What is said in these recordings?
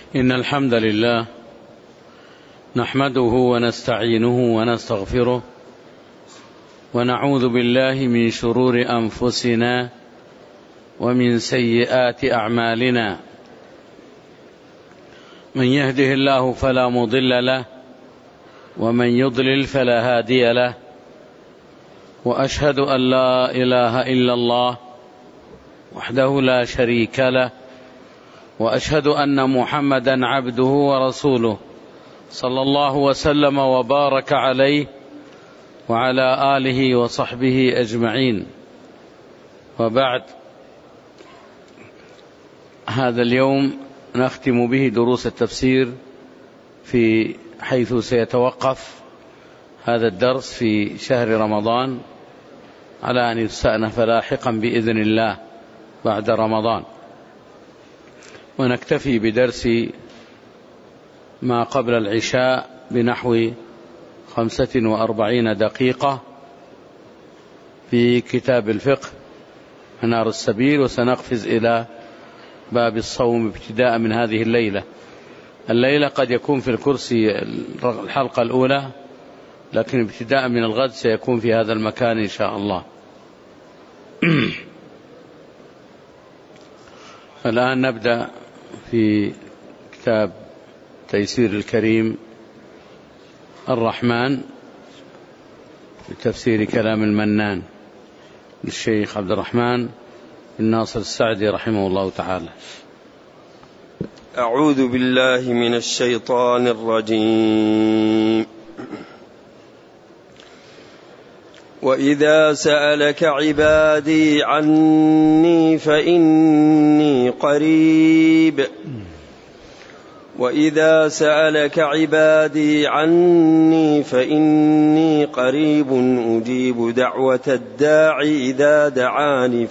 إن الحمد لله نحمده ونستعينه ونستغفره ونعوذ بالله من شرور أنفسنا ومن سيئات أعمالنا. من يهده الله فلا مضل له ومن يضلل فلا هادي له، وأشهد أن لا إله إلا الله وحده لا شريك له، وأشهد أن محمدا عبده ورسوله صلى الله وسلم وبارك عليه وعلى آله وصحبه أجمعين. وبعد، هذا اليوم نختم به دروس التفسير في حيث سيتوقف هذا الدرس في شهر رمضان، على أن يستأنف لاحقا بإذن الله بعد رمضان، ونكتفي بدرس ما قبل العشاء بنحو 45 دقيقة في كتاب الفقه منار السبيل، وسنقفز إلى باب الصوم ابتداء من هذه الليلة قد يكون في الكرسي الحلقة الأولى، لكن ابتداء من الغد سيكون في هذا المكان إن شاء الله. الآن نبدأ في كتاب تيسير الكريم الرحمن بتفسير كلام المنان للشيخ عبد الرحمن بن ناصر السعدي رحمه الله تعالى. أعوذ بالله من الشيطان الرجيم. وإذا سألك عبادي عني فإني قريب وإذا سألك عبادي عني فإني قريب أجيب دعوة الداعي إذا دعاني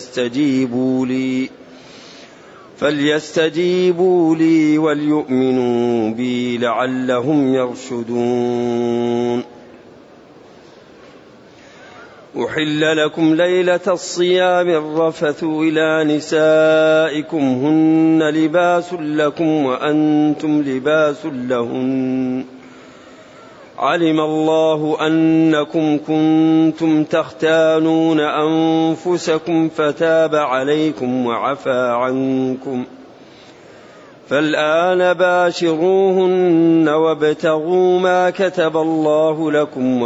فليستجيبوا لي وليؤمنوا بي لعلهم يرشدون. أحل لكم ليلة الصيام الرفث إلى نسائكم هن لباس لكم وأنتم لباس لهن، علم الله أنكم كنتم تختانون أنفسكم فتاب عليكم وعفى عنكم، فالآن باشروهن وابتغوا ما كتب الله لكم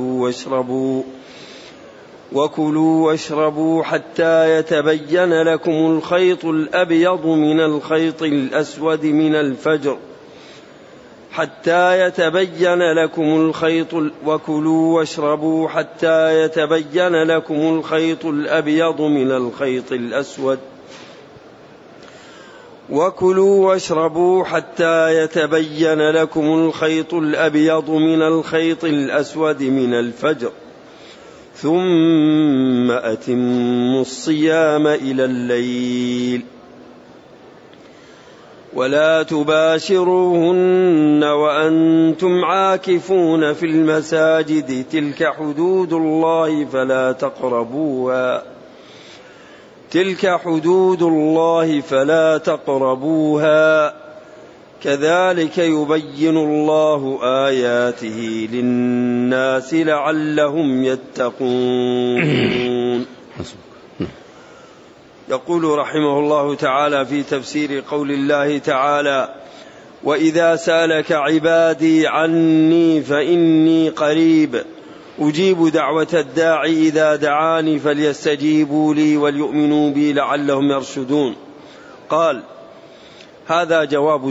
وكلوا واشربوا حتى يتبين لكم الخيط الأبيض من الخيط الأسود من الفجر وكلوا واشربوا حتى يتبين لكم الخيط الأبيض من الخيط الأسود من الفجر، ثم أتموا الصيام إلى الليل، ولا تباشروهن وأنتم عاكفون في المساجد، تلك حدود الله فلا تقربوها، كذلك يبين الله آياته للناس لعلهم يتقون. يقول رحمه الله تعالى في تفسير قول الله تعالى: وإذا سألك عبادي عني فإني قريب أجيب دعوة الداعي إذا دعاني فليستجيبوا لي وليؤمنوا بي لعلهم يرشدون. قال: هذا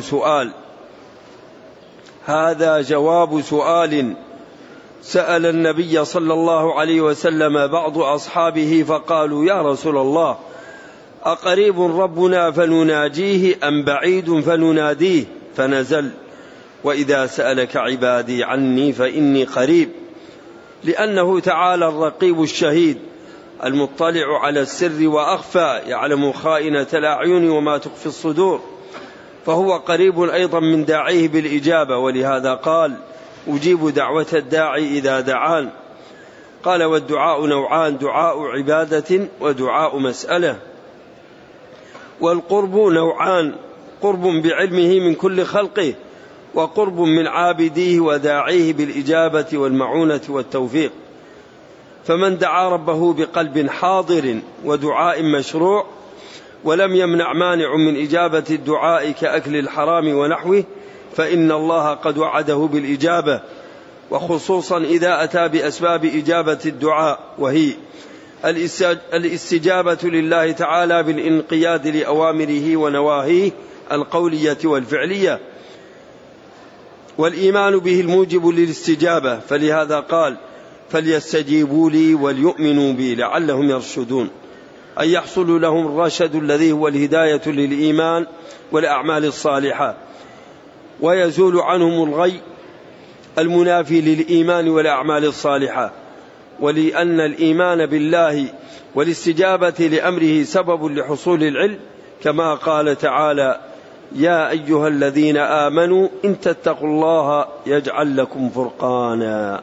جواب سؤال سأل النبي صلى الله عليه وسلم بعض أصحابه فقالوا: يا رسول الله، أقريب ربنا فنناجيه أم بعيد فنناديه؟ فنزل: وإذا سألك عبادي عني فإني قريب، لأنه تعالى الرقيب الشهيد المطلع على السر وأخفى، يعلم خائنة الأعين وما تخفي الصدور، فهو قريب أيضا من داعيه بالإجابة، ولهذا قال: أجيب دعوة الداعي إذا دعان. قال: والدعاء نوعان: دعاء عبادة ودعاء مسألة. والقرب نوعان: قرب بعلمه من كل خلقه، وقرب من عابديه وداعيه بالإجابة والمعونة والتوفيق. فمن دعا ربه بقلب حاضر ودعاء مشروع ولم يمنع مانع من إجابة الدعاء كأكل الحرام ونحوه، فإن الله قد وعده بالإجابة، وخصوصا إذا أتى بأسباب إجابة الدعاء، وهي الاستجابة لله تعالى بالانقياد لأوامره ونواهيه القولية والفعلية، والإيمان به الموجب للاستجابة. فلهذا قال: فليستجيبوا لي وليؤمنوا بي لعلهم يرشدون، أن يحصل لهم الرشد الذي هو الهداية للإيمان والأعمال الصالحة، ويزول عنهم الغي المنافي للإيمان والأعمال الصالحة. ولأن الإيمان بالله والاستجابة لأمره سبب لحصول العلم، كما قال تعالى: يا أيها الذين آمنوا إن تتقوا الله يجعل لكم فرقانا.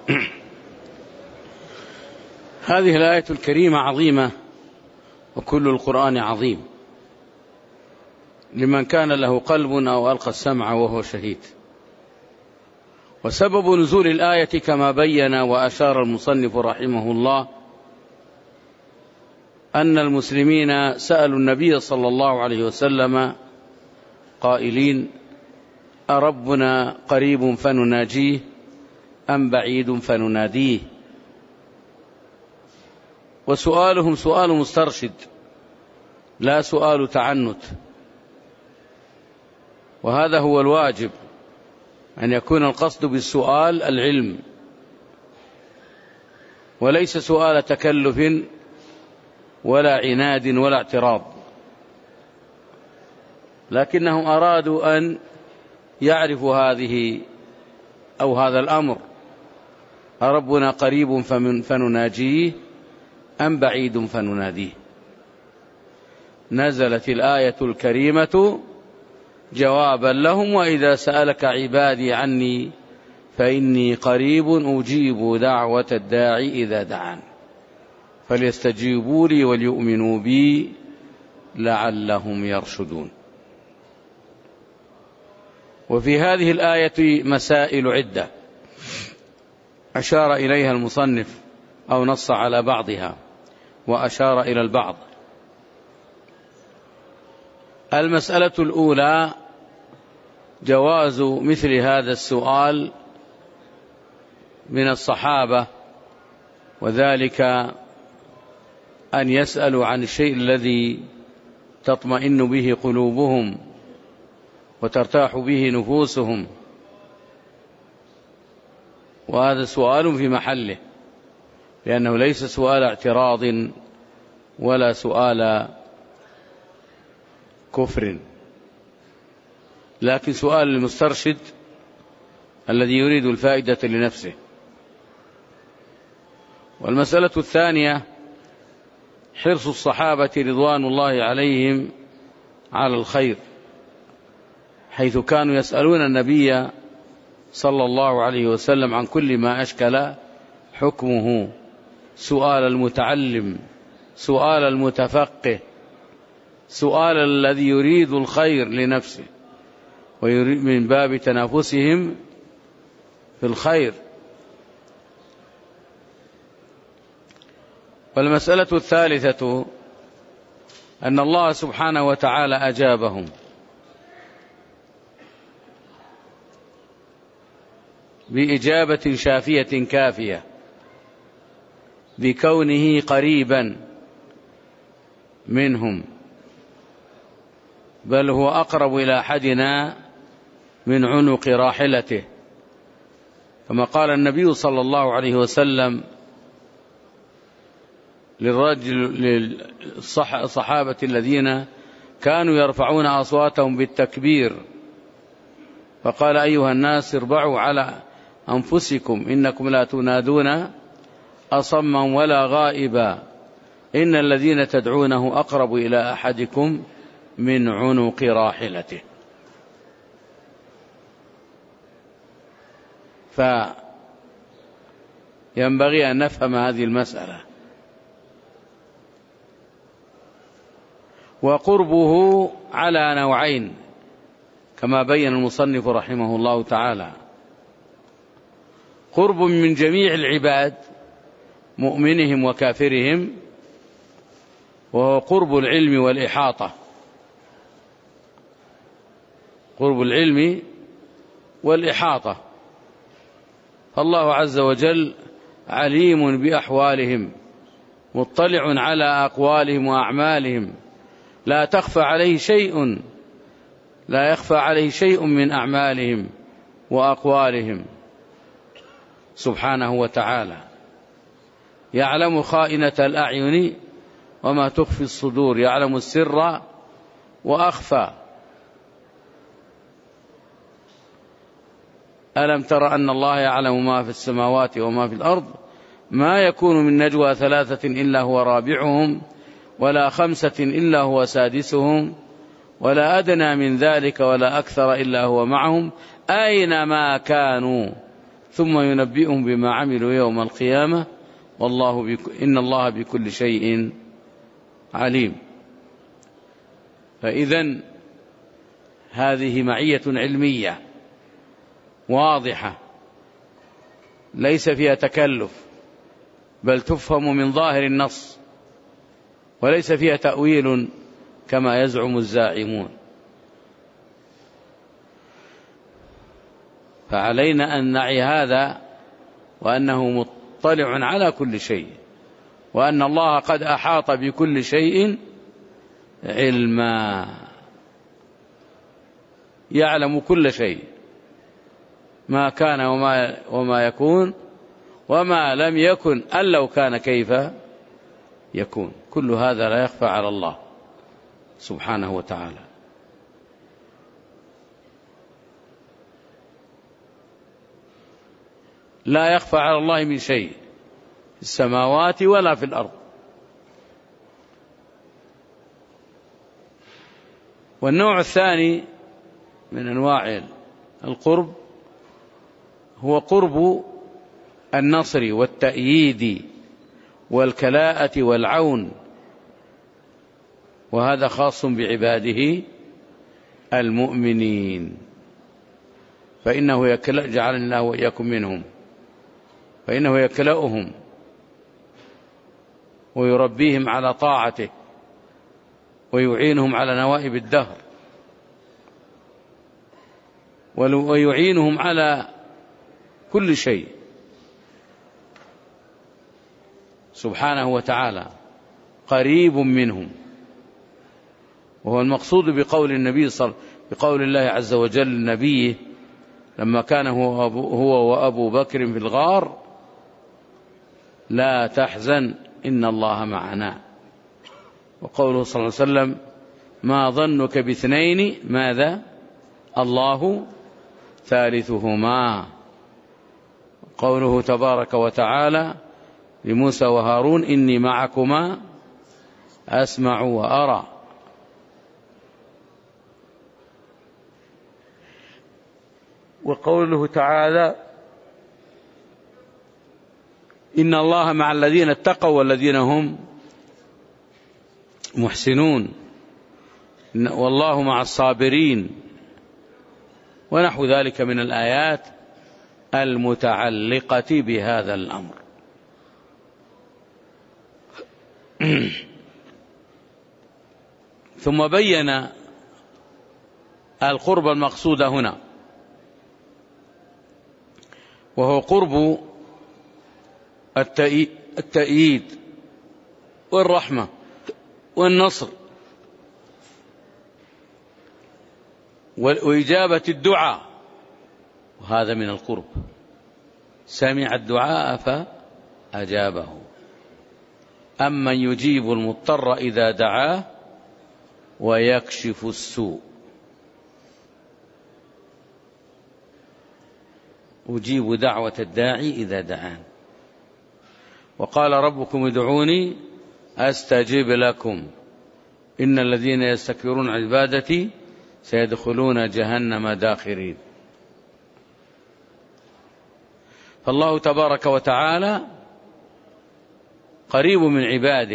هذه الآية الكريمة عظيمة، وكل القرآن عظيم لمن كان له قلب أو ألقى السمع وهو شهيد. وسبب نزول الآية كما بين وأشار المصنف رحمه الله أن المسلمين سألوا النبي صلى الله عليه وسلم قائلين: أربنا قريب فنناجيه أم بعيد فنناديه؟ وسؤالهم سؤال مسترشد لا سؤال تعنت، وهذا هو الواجب، أن يكون القصد بالسؤال العلم، وليس سؤال تكلف ولا عناد ولا اعتراض، لكنهم أرادوا أن يعرفوا هذه أو هذا الأمر: أربنا قريب فنناجيه أم بعيد فنناديه؟ نزلت الآية الكريمة جوابا لهم: وإذا سألك عبادي عني فإني قريب أجيب دعوة الداعي إذا دعان فليستجيبوا لي وليؤمنوا بي لعلهم يرشدون. وفي هذه الآية مسائل عدة أشار إليها المصنف أو نص على بعضها وأشار إلى البعض. المسألة الأولى جواز مثل هذا السؤال من الصحابة، وذلك أن يسألوا عن الشيء الذي تطمئن به قلوبهم وترتاح به نفوسهم، وهذا سؤال في محله، لأنه ليس سؤال اعتراض ولا سؤال كفر، لكن سؤال المسترشد الذي يريد الفائدة لنفسه. والمسألة الثانية حرص الصحابة رضوان الله عليهم على الخير، حيث كانوا يسألون النبي صلى الله عليه وسلم عن كل ما أشكل حكمه، سؤال المتعلم، سؤال المتفقه، سؤال الذي يريد الخير لنفسه ويريد من باب تنافسهم في الخير. والمسألة الثالثة أن الله سبحانه وتعالى أجابهم بإجابة شافية كافية بكونه قريبا منهم، بل هو أقرب إلى أحدنا من عنق راحلته، كما قال النبي صلى الله عليه وسلم للصحابة الذين كانوا يرفعون أصواتهم بالتكبير، فقال: أيها الناس اربعوا على أنفسكم إنكم لا تنادون أصما ولا غائبا، إن الذين تدعونه أقرب إلى أحدكم من عنق راحلته. فينبغي أن نفهم هذه المسألة. وقربه على نوعين: كما بين المصنف رحمه الله تعالى، قرب من جميع العباد مؤمنهم وكافرهم، وهو قرب العلم والإحاطة، قرب العلم والإحاطة. فالله عز وجل عليم بأحوالهم، مطلع على أقوالهم وأعمالهم، لا يخفى عليه شيء من أعمالهم وأقوالهم سبحانه وتعالى. يعلم خائنة الأعين وما تخفي الصدور، يعلم السر وأخفى. ألم تر أن الله يعلم ما في السماوات وما في الأرض، ما يكون من نجوى 3 إلا هو رابعهم، ولا 5 إلا هو سادسهم، ولا أدنى من ذلك ولا أكثر إلا هو معهم أينما كانوا، ثم ينبئهم بما عملوا يوم القيامة، إن الله بكل شيء عليم. فإذن هذه معية علمية واضحة ليس فيها تكلف، بل تفهم من ظاهر النص، وليس فيها تأويل كما يزعم الزاعمون. فعلينا أن نعي هذا، وأنه مطلع على كل شيء، وأن الله قد أحاط بكل شيء علما، يعلم كل شيء، ما كان وما يكون وما لم يكن أن لو كان كيف يكون. كل هذا لا يخفى على الله سبحانه وتعالى. لا يخفى على الله من شيء في السماوات ولا في الأرض. والنوع الثاني من أنواع القرب هو قرب النصر والتأييد والكلاءة والعون، وهذا خاص بعباده المؤمنين، فإنه جعلنا الله وإياكم منهم، فإنه يكلأهم ويربيهم على طاعته ويعينهم على نوائب الدهر ويعينهم على كل شيء سبحانه وتعالى، قريب منهم. وهو المقصود بقول الله عز وجل لنبيه لما كان هو وأبو بكر في الغار: لا تحزن إن الله معنا. وقوله صلى الله عليه وسلم: ما ظنك باثنين ماذا الله ثالثهما. قوله تبارك وتعالى لموسى وهارون: إني معكما أسمع وأرى. وقوله تعالى: إن الله مع الذين اتقوا والذين هم محسنون، والله مع الصابرين، ونحو ذلك من الآيات المتعلقة بهذا الأمر. ثم بين القرب المقصود هنا، وهو قرب التأييد والرحمة والنصر وإجابة الدعاء، وهذا من القرب. سمع الدعاء فأجابه، أمن يجيب المضطر إذا دعاه ويكشف السوء. أجيب دعوة الداعي إذا دعان. وقال ربكم ادعوني أستجب لكم إن الذين يستكبرون عن عبادتي سيدخلون جهنم داخرين. فالله تبارك وتعالى قريب من عباده،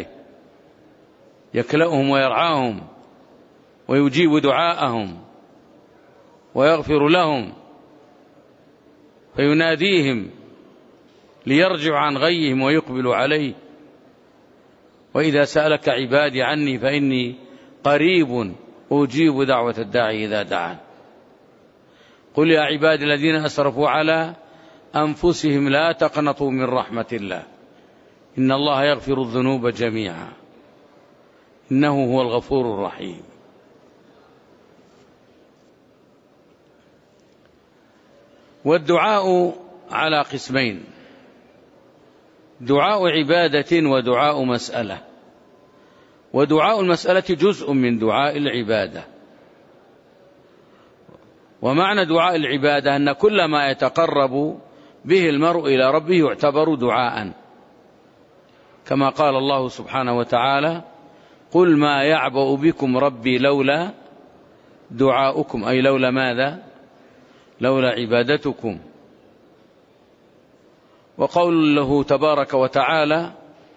يكلأهم ويرعاهم ويجيب دعاءهم ويغفر لهم فيناديهم ليرجعوا عن غيهم ويقبلوا عليه. وإذا سألك عبادي عني فإني قريب أجيب دعوة الداعي إذا دعان. قل يا عبادي الذين أسرفوا على أنفسهم لا تقنطوا من رحمة الله إن الله يغفر الذنوب جميعا إنه هو الغفور الرحيم. والدعاء على قسمين: دعاء عبادة ودعاء مسألة. ودعاء المسألة جزء من دعاء العبادة. ومعنى دعاء العبادة أن كل ما يتقرب به المرء إلى ربه يعتبر دعاء، كما قال الله سبحانه وتعالى: قل ما يعبأ بكم ربي لولا دعاؤكم، أي لولا ماذا؟ لولا عبادتكم. وقوله تبارك وتعالى: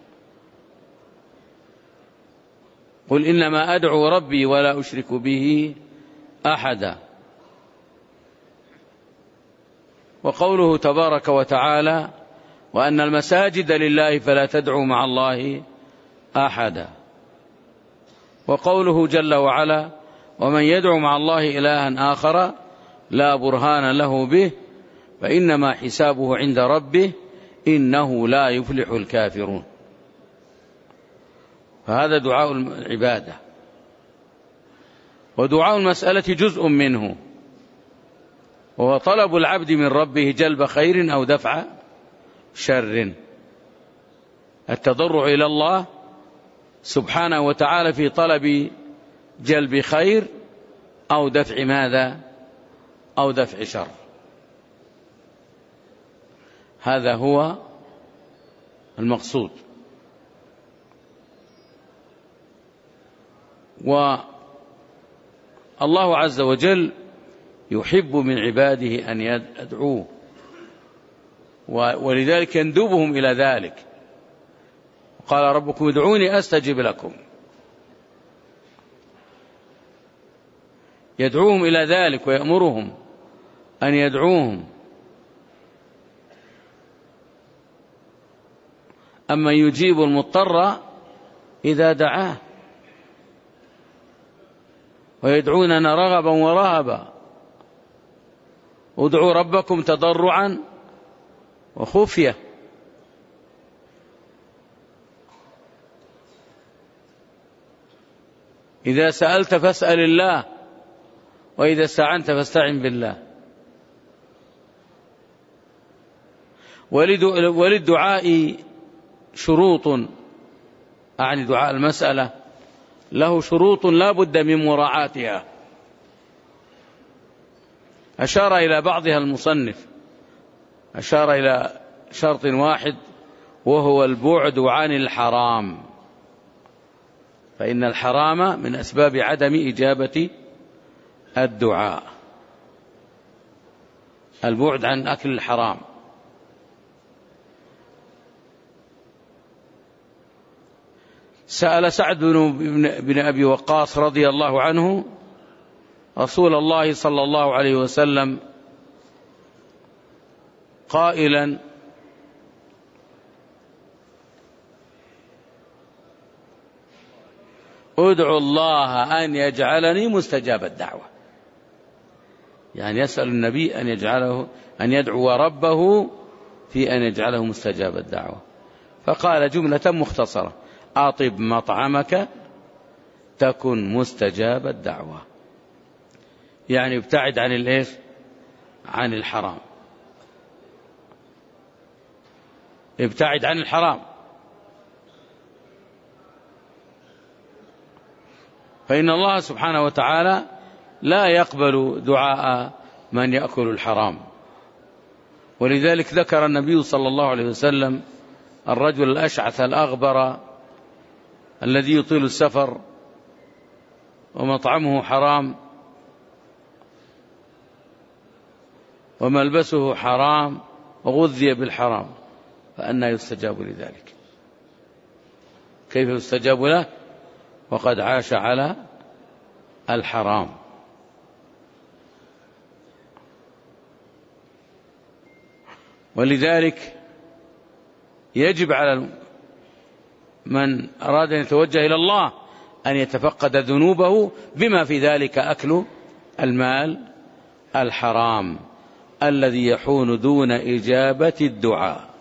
قل إنما أدعو ربي ولا أشرك به أحدا. وقوله تبارك وتعالى: وأن المساجد لله فلا تدعوا مع الله أحدا. وقوله جل وعلا: ومن يدعو مع الله إلها آخر لا برهان له به فإنما حسابه عند ربه إنه لا يفلح الكافرون. فهذا دعاء العبادة. ودعاء المسألة جزء منه، وهو طلب العبد من ربه جلب خير أو دفع شر. التضرع إلى الله سبحانه وتعالى في طلب جلب خير أو دفع ماذا؟ أو دفع شر. هذا هو المقصود. والله عز وجل يحب من عباده أن يدعوه، ولذلك يندبهم إلى ذلك. قال ربكم ادعوني أستجب لكم، يدعوهم إلى ذلك ويأمرهم أن يدعوهم. أما يجيب المضطر إذا دعاه، ويدعوننا رغبا ورهبا. ادعوا ربكم تضرعا وخفية. إذا سألت فاسأل الله، وإذا استعنت فاستعن بالله. وللدعاء شروط، أعني دعاء المسألة له شروط لا بد من مراعاتها. أشار إلى بعضها المصنف، أشار إلى شرط واحد وهو البعد عن الحرام، فإن الحرام من أسباب عدم إجابة الدعاء. البعد عن أكل الحرام. سأل سعد بن أبي وقاص رضي الله عنه رسول الله صلى الله عليه وسلم قائلا: ادعوا الله أن يجعلني مستجاب الدعوة. يعني يسأل النبي أن يدعو ربه في أن يجعله مستجاب الدعوة. فقال جملة مختصرة: أطب مطعمك تكن مستجاب الدعوة. يعني ابتعد عن الإيش؟ عن الحرام. ابتعد عن الحرام، فإن الله سبحانه وتعالى لا يقبل دعاء من يأكل الحرام. ولذلك ذكر النبي صلى الله عليه وسلم الرجل الأشعث الأغبر الذي يطيل السفر ومطعمه حرام وملبسه حرام وغذي بالحرام، فأنى يستجاب لذلك؟ كيف يستجاب له وقد عاش على الحرام؟ ولذلك يجب على من أراد أن يتوجه إلى الله أن يتفقد ذنوبه، بما في ذلك أكل المال الحرام الذي يحول دون إجابة الدعاء.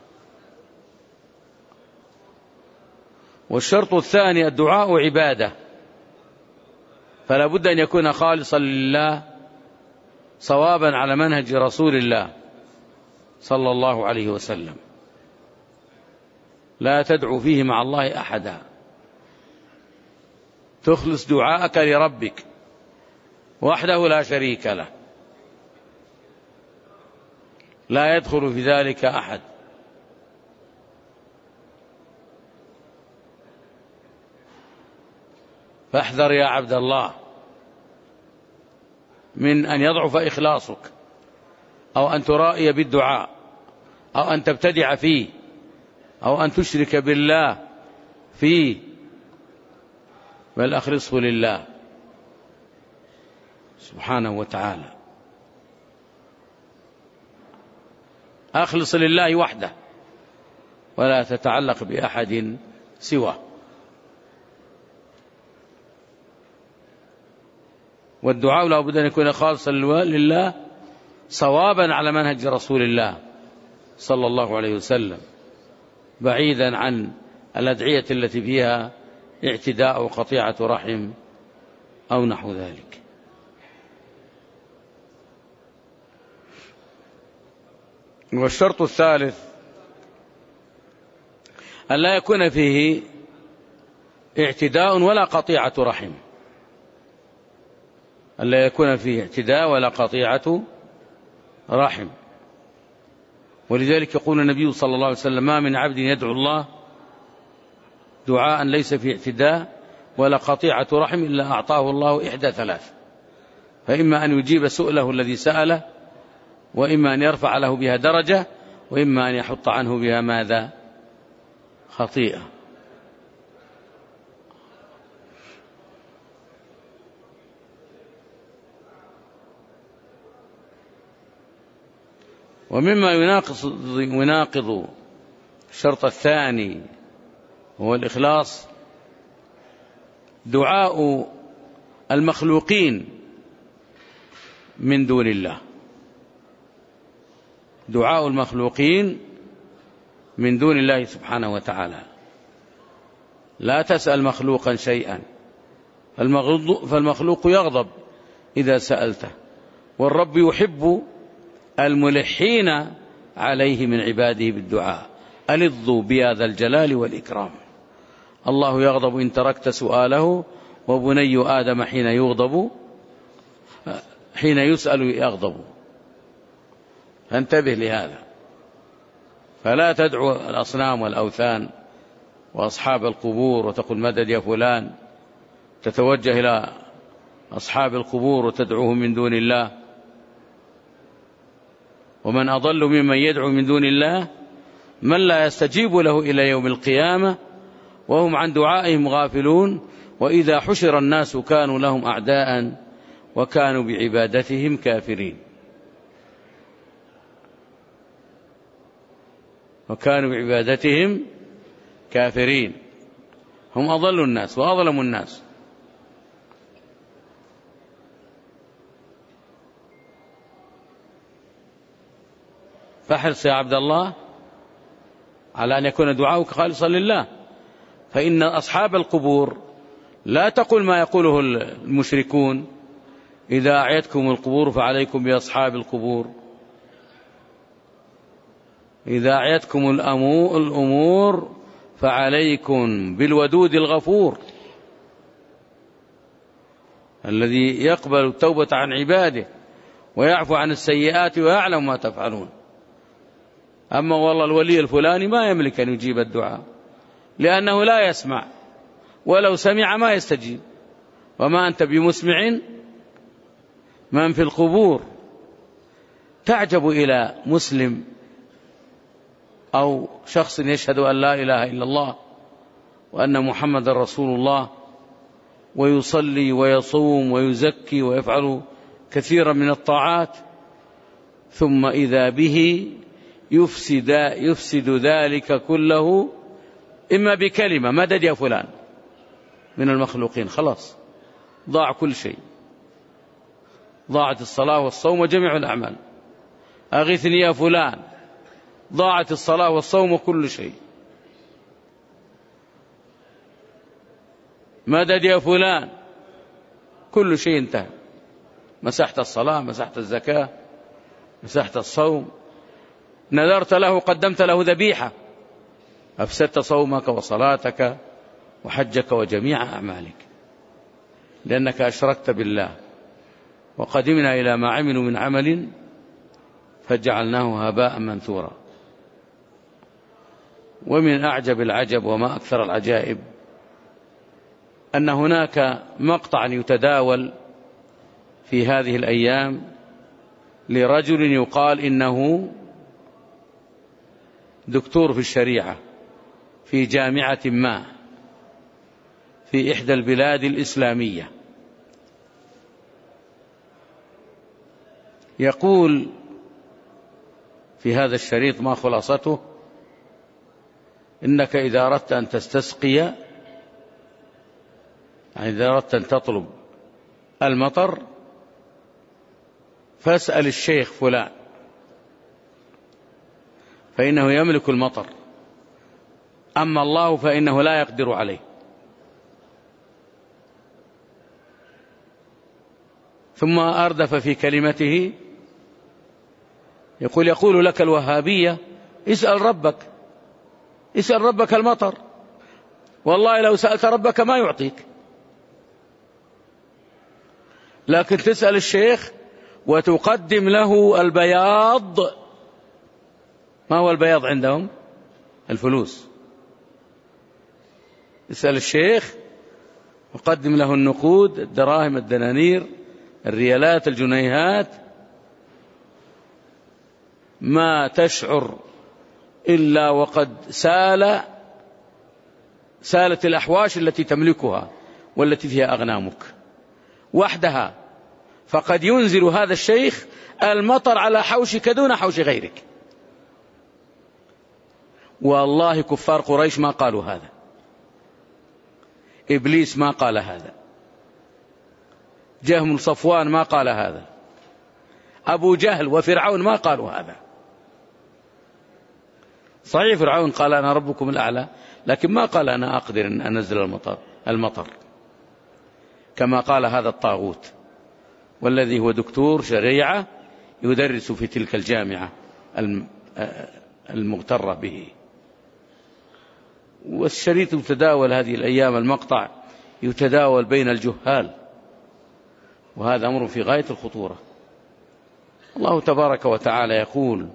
والشرط الثاني: الدعاء عبادة، فلا بد أن يكون خالصا لله صوابا على منهج رسول الله صلى الله عليه وسلم. لا تدعو فيه مع الله أحدا، تخلص دعاءك لربك وحده لا شريك له، لا يدخل في ذلك أحد. فاحذر يا عبد الله من أن يضعف إخلاصك، أو أن ترائي بالدعاء، أو أن تبتدع فيه، أو أن تشرك بالله فيه، بل أخلصه لله سبحانه وتعالى. أخلص لله وحده ولا تتعلق بأحد سواه. والدعاء لا بد أن يكون خالصا لله صوابا على منهج رسول الله صلى الله عليه وسلم، بعيدا عن الأدعية التي فيها اعتداء وقطيعة رحم أو نحو ذلك. والشرط الثالث: أن لا يكون فيه اعتداء ولا قطيعة رحم، أن لا يكون فيه اعتداء ولا قطيعة رحم. ولذلك يقول النبي صلى الله عليه وسلم: ما من عبد يدعو الله دعاء ليس فيه اعتداء ولا قطيعة رحم إلا أعطاه الله إحدى ثلاث: فإما أن يجيب سؤله الذي سأله، وإما أن يرفع له بها درجة، وإما أن يحط عنه بها ماذا؟ خطيئة. ومما يناقض الشرط الثاني هو الإخلاص: دعاء المخلوقين من دون الله. دعاء المخلوقين من دون الله سبحانه وتعالى. لا تسأل مخلوقا شيئا، فالمخلوق يغضب إذا سألته، والرب يحب الملحين عليه من عباده بالدعاء. ألظوا بهذا الجلال والإكرام. الله يغضب إن تركت سؤاله، وبني آدم حين يسأل يغضب. فانتبه لهذا، فلا تدعو الأصنام والأوثان وأصحاب القبور وتقول مدد يا فلان، تتوجه إلى أصحاب القبور وتدعوهم من دون الله. ومن أضل ممن يدعو من دون الله من لا يستجيب له إلى يوم القيامة وهم عن دعائهم غافلون، وإذا حشر الناس كانوا لهم أعداء وكانوا بعبادتهم كافرين. وكانوا بعبادتهم كافرين، هم أضل الناس وأظلم الناس. فاحرص يا عبد الله على أن يكون دعاؤك خالصا لله، فإن أصحاب القبور لا تقول ما يقوله المشركون: إذا أعيتكم القبور فعليكم بأصحاب القبور، إذا أعيتكم الأمور فعليكم بالودود الغفور الذي يقبل التوبة عن عباده ويعفو عن السيئات ويعلم ما تفعلون. أما والله الولي الفلاني ما يملك أن يجيب الدعاء، لأنه لا يسمع، ولو سمع ما يستجيب، وما أنت بمسمع من في القبور. تعجب إلى مسلم أو شخص يشهد أن لا إله إلا الله وأن محمد رسول الله، ويصلي ويصوم ويزكي ويفعل كثيرا من الطاعات، ثم إذا به يفسد ذلك كله إما بكلمة مدد يا فلان من المخلوقين، خلاص ضاع كل شيء، ضاعت الصلاة والصوم وجميع الأعمال. أغثني يا فلان، ضاعت الصلاة والصوم وكل شيء. مدد يا فلان، كل شيء انتهى. مسحت الصلاة، مسحت الزكاة، مسحت الصوم، نذرت له، قدمت له ذبيحة، أفسدت صومك وصلاتك وحجك وجميع أعمالك، لأنك أشركت بالله. وقدمنا إلى ما عملوا من عمل فجعلناه هباء منثورا. ومن أعجب العجب وما أكثر العجائب أن هناك مقطع يتداول في هذه الأيام لرجل يقال إنه دكتور في الشريعة في جامعة ما في إحدى البلاد الإسلامية، يقول في هذا الشريط ما خلاصته: إنك إذا أردت أن تستسقي، يعني إذا أردت أن تطلب المطر، فاسأل الشيخ فلان فإنه يملك المطر، أما الله فإنه لا يقدر عليه. ثم أردف في كلمته يقول لك الوهابية: اسأل ربك، اسأل ربك المطر، والله لو سألت ربك ما يعطيك، لكن تسأل الشيخ وتقدم له البياض. ما هو البياض عندهم؟ الفلوس. اسأل الشيخ وقدم له النقود، الدراهم، الدنانير، الريالات، الجنيهات، ما تشعر إلا وقد سالت الأحواش التي تملكها والتي فيها أغنامك وحدها، فقد ينزل هذا الشيخ المطر على حوشك دون حوش غيرك. والله كفار قريش ما قالوا هذا، إبليس ما قال هذا، جهم صفوان ما قال هذا، أبو جهل وفرعون ما قالوا هذا. صحيح فرعون قال أنا ربكم الأعلى، لكن ما قال أنا أقدر أن أنزل المطر كما قال هذا الطاغوت، والذي هو دكتور شريعة يدرس في تلك الجامعة المغترة به. والشريط يتداول هذه الأيام، المقطع يتداول بين الجهال، وهذا أمر في غاية الخطورة. الله تبارك وتعالى يقول: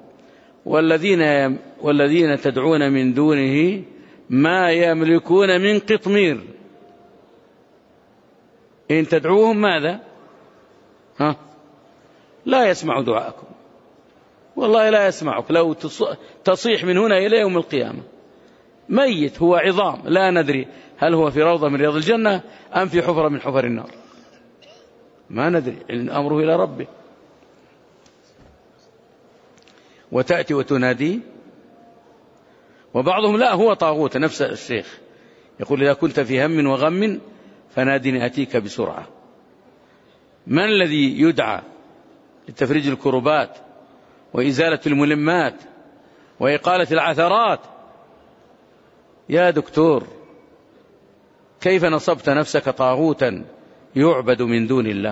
والذين تدعون من دونه ما يملكون من قطمير. إن تدعوهم ماذا؟ لا يسمع دعاءكم، والله لا يسمعك، لو تصيح من هنا إلى يوم القيامة. ميت، هو عظام، لا ندري هل هو في روضة من رياض الجنة أم في حفرة من حفر النار، ما ندري، أمره إلى ربه. وتأتي وتنادي. وبعضهم لا، هو طاغوت، نفس الشيخ يقول: إذا كنت في هم وغم فنادني أتيك بسرعة. من الذي يدعى لتفريج الكربات وإزالة الملمات وإقالة العثرات؟ يا دكتور، كيف نصبت نفسك طاغوتا يعبد من دون الله،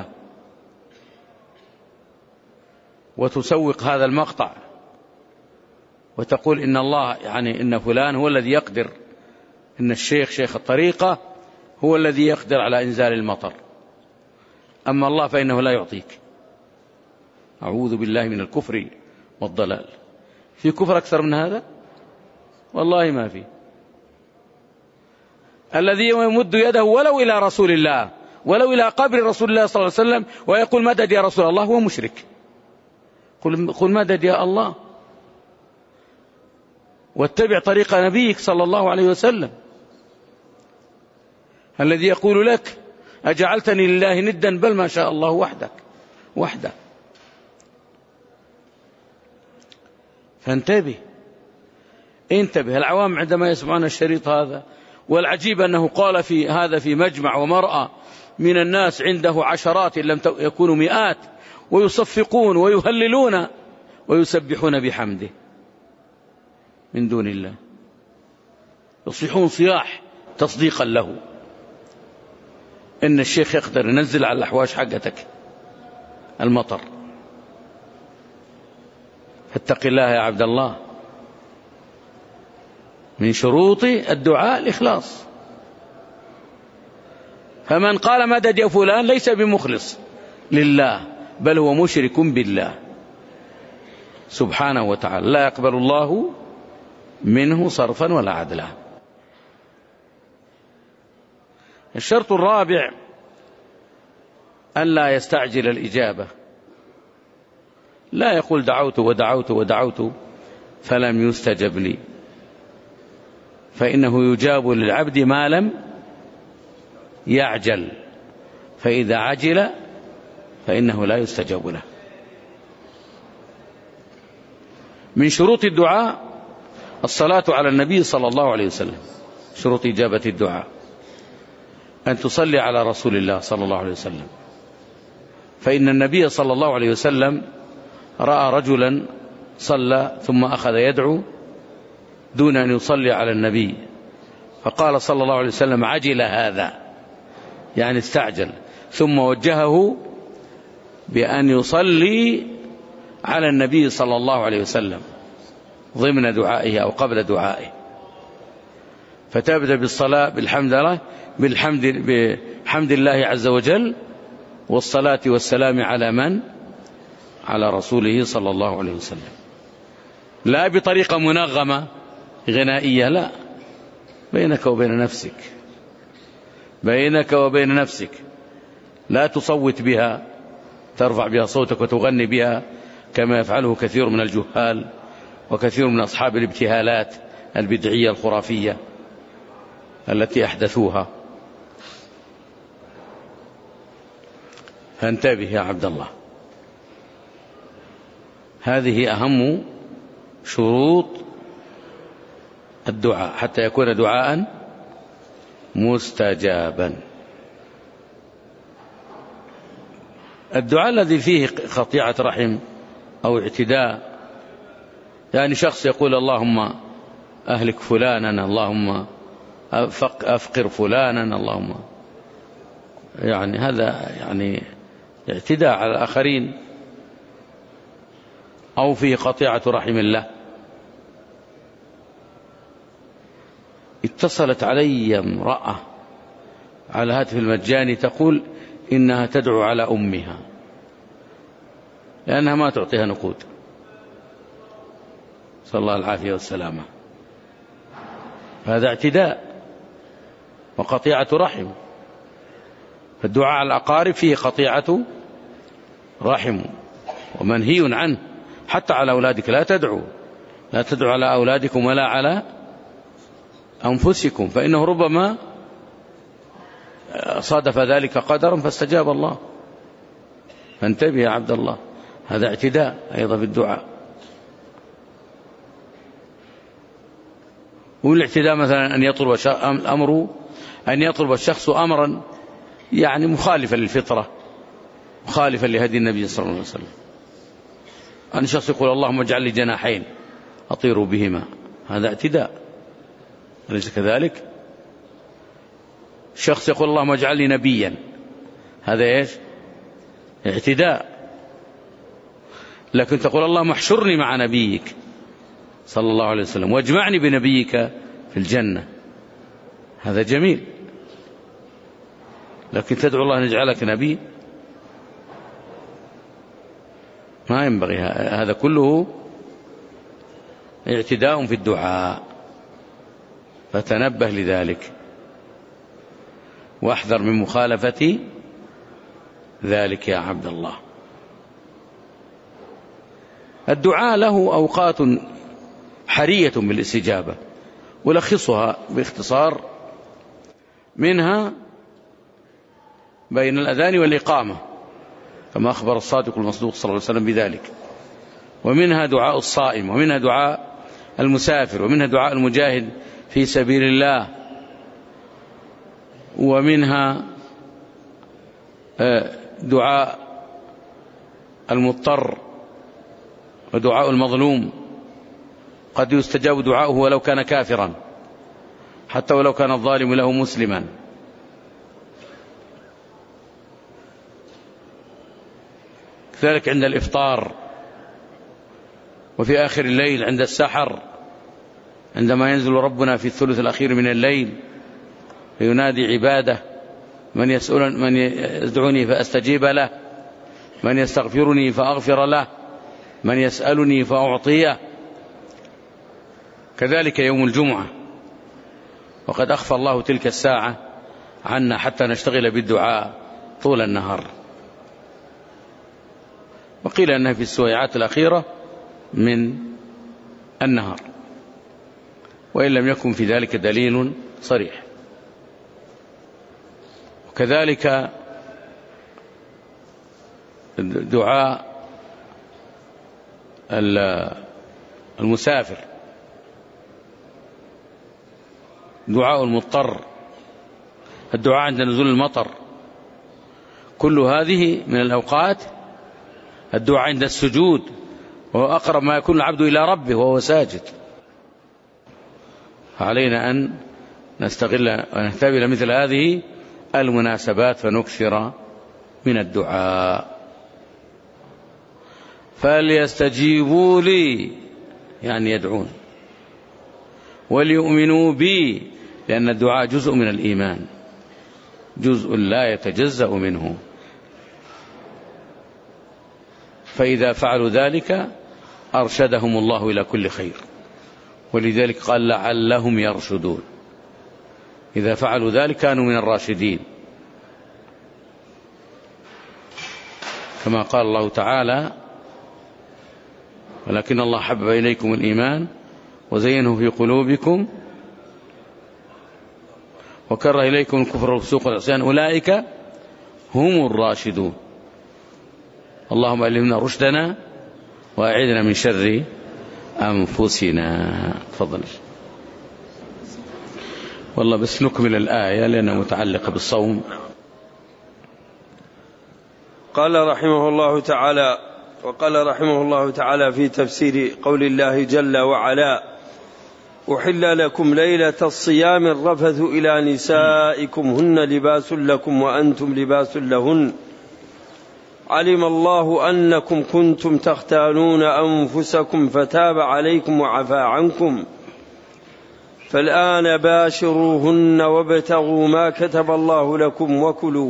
وتسوق هذا المقطع وتقول إن الله، يعني إن فلان هو الذي يقدر، إن الشيخ شيخ الطريقة هو الذي يقدر على إنزال المطر، أما الله فإنه لا يعطيك. أعوذ بالله من الكفر والضلال. في كفر أكثر من هذا؟ والله ما في. الذي يمد يده ولو إلى رسول الله، ولو إلى قبر رسول الله صلى الله عليه وسلم، ويقول مدد يا رسول الله، هو مشرك. قل مدد يا الله، واتبع طريق نبيك صلى الله عليه وسلم. الذي يقول لك أجعلتني لله ندا، بل ما شاء الله وحده. فانتبه، انتبه. العوام عندما يسمعون الشريط هذا، والعجيب أنه قال في هذا في مجمع ومرأى من الناس عنده عشرات إن لم يكونوا مئات، ويصفقون ويهللون ويسبحون بحمده من دون الله، يصيحون صياح تصديقا له إن الشيخ يقدر ينزل على الأحواش حقتك المطر. فاتق الله يا عبد الله. من شروط الدعاء الإخلاص. فمن قال مدد يا فلان ليس بمخلص لله، بل هو مشرك بالله سبحانه وتعالى، لا يقبل الله منه صرفا ولا عدلا. الشرط الرابع أن لا يستعجل الإجابة، لا يقول دعوت ودعوت ودعوت فلم يستجب لي، فإنه يجاب للعبد ما لم يعجل، فإذا عجل فإنه لا يستجاب له. من شروط الدعاء الصلاة على النبي صلى الله عليه وسلم. شروط إجابة الدعاء أن تصلي على رسول الله صلى الله عليه وسلم، فإن النبي صلى الله عليه وسلم رأى رجلا صلى ثم أخذ يدعو دون أن يصلي على النبي، فقال صلى الله عليه وسلم عجل هذا، يعني استعجل، ثم وجهه بأن يصلي على النبي صلى الله عليه وسلم ضمن دعائه أو قبل دعائه. فتبدأ بالصلاة بحمد الله عز وجل، والصلاة والسلام على من؟ على رسوله صلى الله عليه وسلم، لا بطريقة منغمة غنائية، لا، بينك وبين نفسك، بينك وبين نفسك، لا تصوت بها، ترفع بها صوتك وتغني بها كما يفعله كثير من الجهال وكثير من أصحاب الابتهالات البدعية الخرافية التي أحدثوها. فانتبه يا عبد الله، هذه أهم شروط الدعاء حتى يكون دعاء مستجابا. الدعاء الذي فيه قطيعة رحم أو اعتداء، يعني شخص يقول اللهم أهلك فلانا، اللهم أفقر فلانا، اللهم، يعني هذا يعني اعتداء على الآخرين، أو فيه قطيعة رحم الله. اتصلت علي امرأة على هاتف المجاني تقول إنها تدعو على أمها لأنها ما تعطيها نقود، صلى الله العافية والسلامة. هذا اعتداء وقطيعة رحم. فالدعاء على الأقارب فيه قطيعة رحم ومنهي عنه. حتى على أولادك لا تدعو على أولادكم ولا على أنفسكم، فإنه ربما صادف ذلك قدرا فاستجاب الله. فانتبه يا عبد الله، هذا اعتداء أيضا في الدعاء. والاعتداء مثلا أن يطلب الشخص أمرا يعني مخالفا للفطرة، مخالفا لهدي النبي صلى الله عليه وسلم. أن شخص يقول اللهم اجعل لي جناحين أطير بهما، هذا اعتداء، أليس كذلك؟ شخص يقول اللهم اجعل لي نبيا، هذا ايش؟ اعتداء. لكن تقول اللهم احشرني مع نبيك صلى الله عليه وسلم واجمعني بنبيك في الجنة، هذا جميل. لكن تدعو الله أن يجعلك نبي، ما ينبغي. هذا كله اعتداء في الدعاء، فتنبه لذلك واحذر من مخالفة ذلك يا عبد الله. الدعاء له أوقات حرية بالاستجابة، ولخصها باختصار. منها بين الأذان والإقامة كما أخبر الصادق المصدوق صلى الله عليه وسلم بذلك، ومنها دعاء الصائم، ومنها دعاء المسافر، ومنها دعاء المجاهد في سبيل الله، ومنها دعاء المضطر ودعاء المظلوم، قد يستجاب دعاؤه ولو كان كافرا حتى ولو كان الظالم له مسلما. كذلك عند الإفطار، وفي آخر الليل عند السحر، عندما ينزل ربنا في الثلث الأخير من الليل فينادي عباده: من يدعوني فأستجيب له، من يستغفرني فأغفر له، من يسألني فأعطيه. كذلك يوم الجمعة، وقد أخفى الله تلك الساعة عنا حتى نشتغل بالدعاء طول النهار، وقيل أنها في السويعات الأخيرة من النهار، وإن لم يكن في ذلك دليل صريح. وكذلك دعاء المسافر، دعاء المضطر، الدعاء عند نزول المطر، كل هذه من الأوقات. الدعاء عند السجود، وهو أقرب ما يكون العبد إلى ربه وهو ساجد. علينا أن نستغل ونهتبل مثل هذه المناسبات فنكثر من الدعاء. فليستجيبوا لي يعني يدعون، وليؤمنوا بي لأن الدعاء جزء من الإيمان، جزء لا يتجزأ منه. فإذا فعلوا ذلك أرشدهم الله إلى كل خير، ولذلك قال لعلهم يرشدون. إذا فعلوا ذلك كانوا من الراشدين، كما قال الله تعالى: ولكن الله حبب إليكم الإيمان وزينه في قلوبكم وكره إليكم الكفر والفسوق والعصيان أولئك هم الراشدون. اللهم ألهمنا رشدنا وأعذنا من شر أنفسنا. تفضل. والله بس نكمل الآية لأنها متعلقة بالصوم. قال رحمه الله تعالى في تفسير قول الله جل وعلا: أحل لكم ليلة الصيام الرفث إلى نسائكم هن لباس لكم وأنتم لباس لهن علم الله أنكم كنتم تختانون أنفسكم فتاب عليكم وعفى عنكم فالآن باشروهن وابتغوا ما كتب الله لكم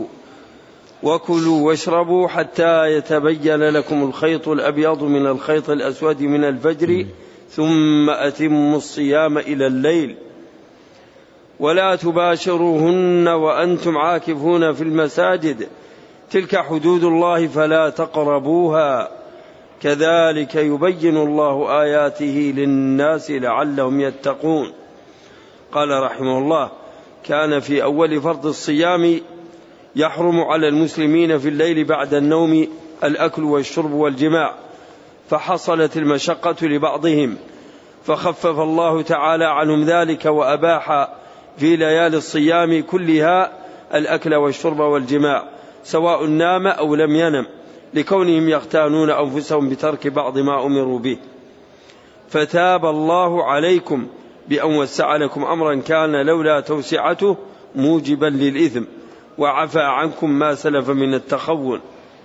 وكلوا واشربوا حتى يتبين لكم الخيط الأبيض من الخيط الأسود من الفجر ثم أتموا الصيام إلى الليل ولا تباشروهن وأنتم عاكفون في المساجد تلك حدود الله فلا تقربوها كذلك يبين الله آياته للناس لعلهم يتقون. قال رحمه الله: كان في أول فرض الصيام يحرم على المسلمين في الليل بعد النوم الأكل والشرب والجماع، فحصلت المشقة لبعضهم فخفف الله تعالى عنهم ذلك وأباح في ليالي الصيام كلها الأكل والشرب والجماع سواء نام أو لم ينم، لكونهم يختانون أنفسهم بترك بعض ما أمروا به. فتاب الله عليكم بأن وسع لكم أمرا كان لولا توسعته موجبا للإثم وعفى عنكم ما سلف من التخون.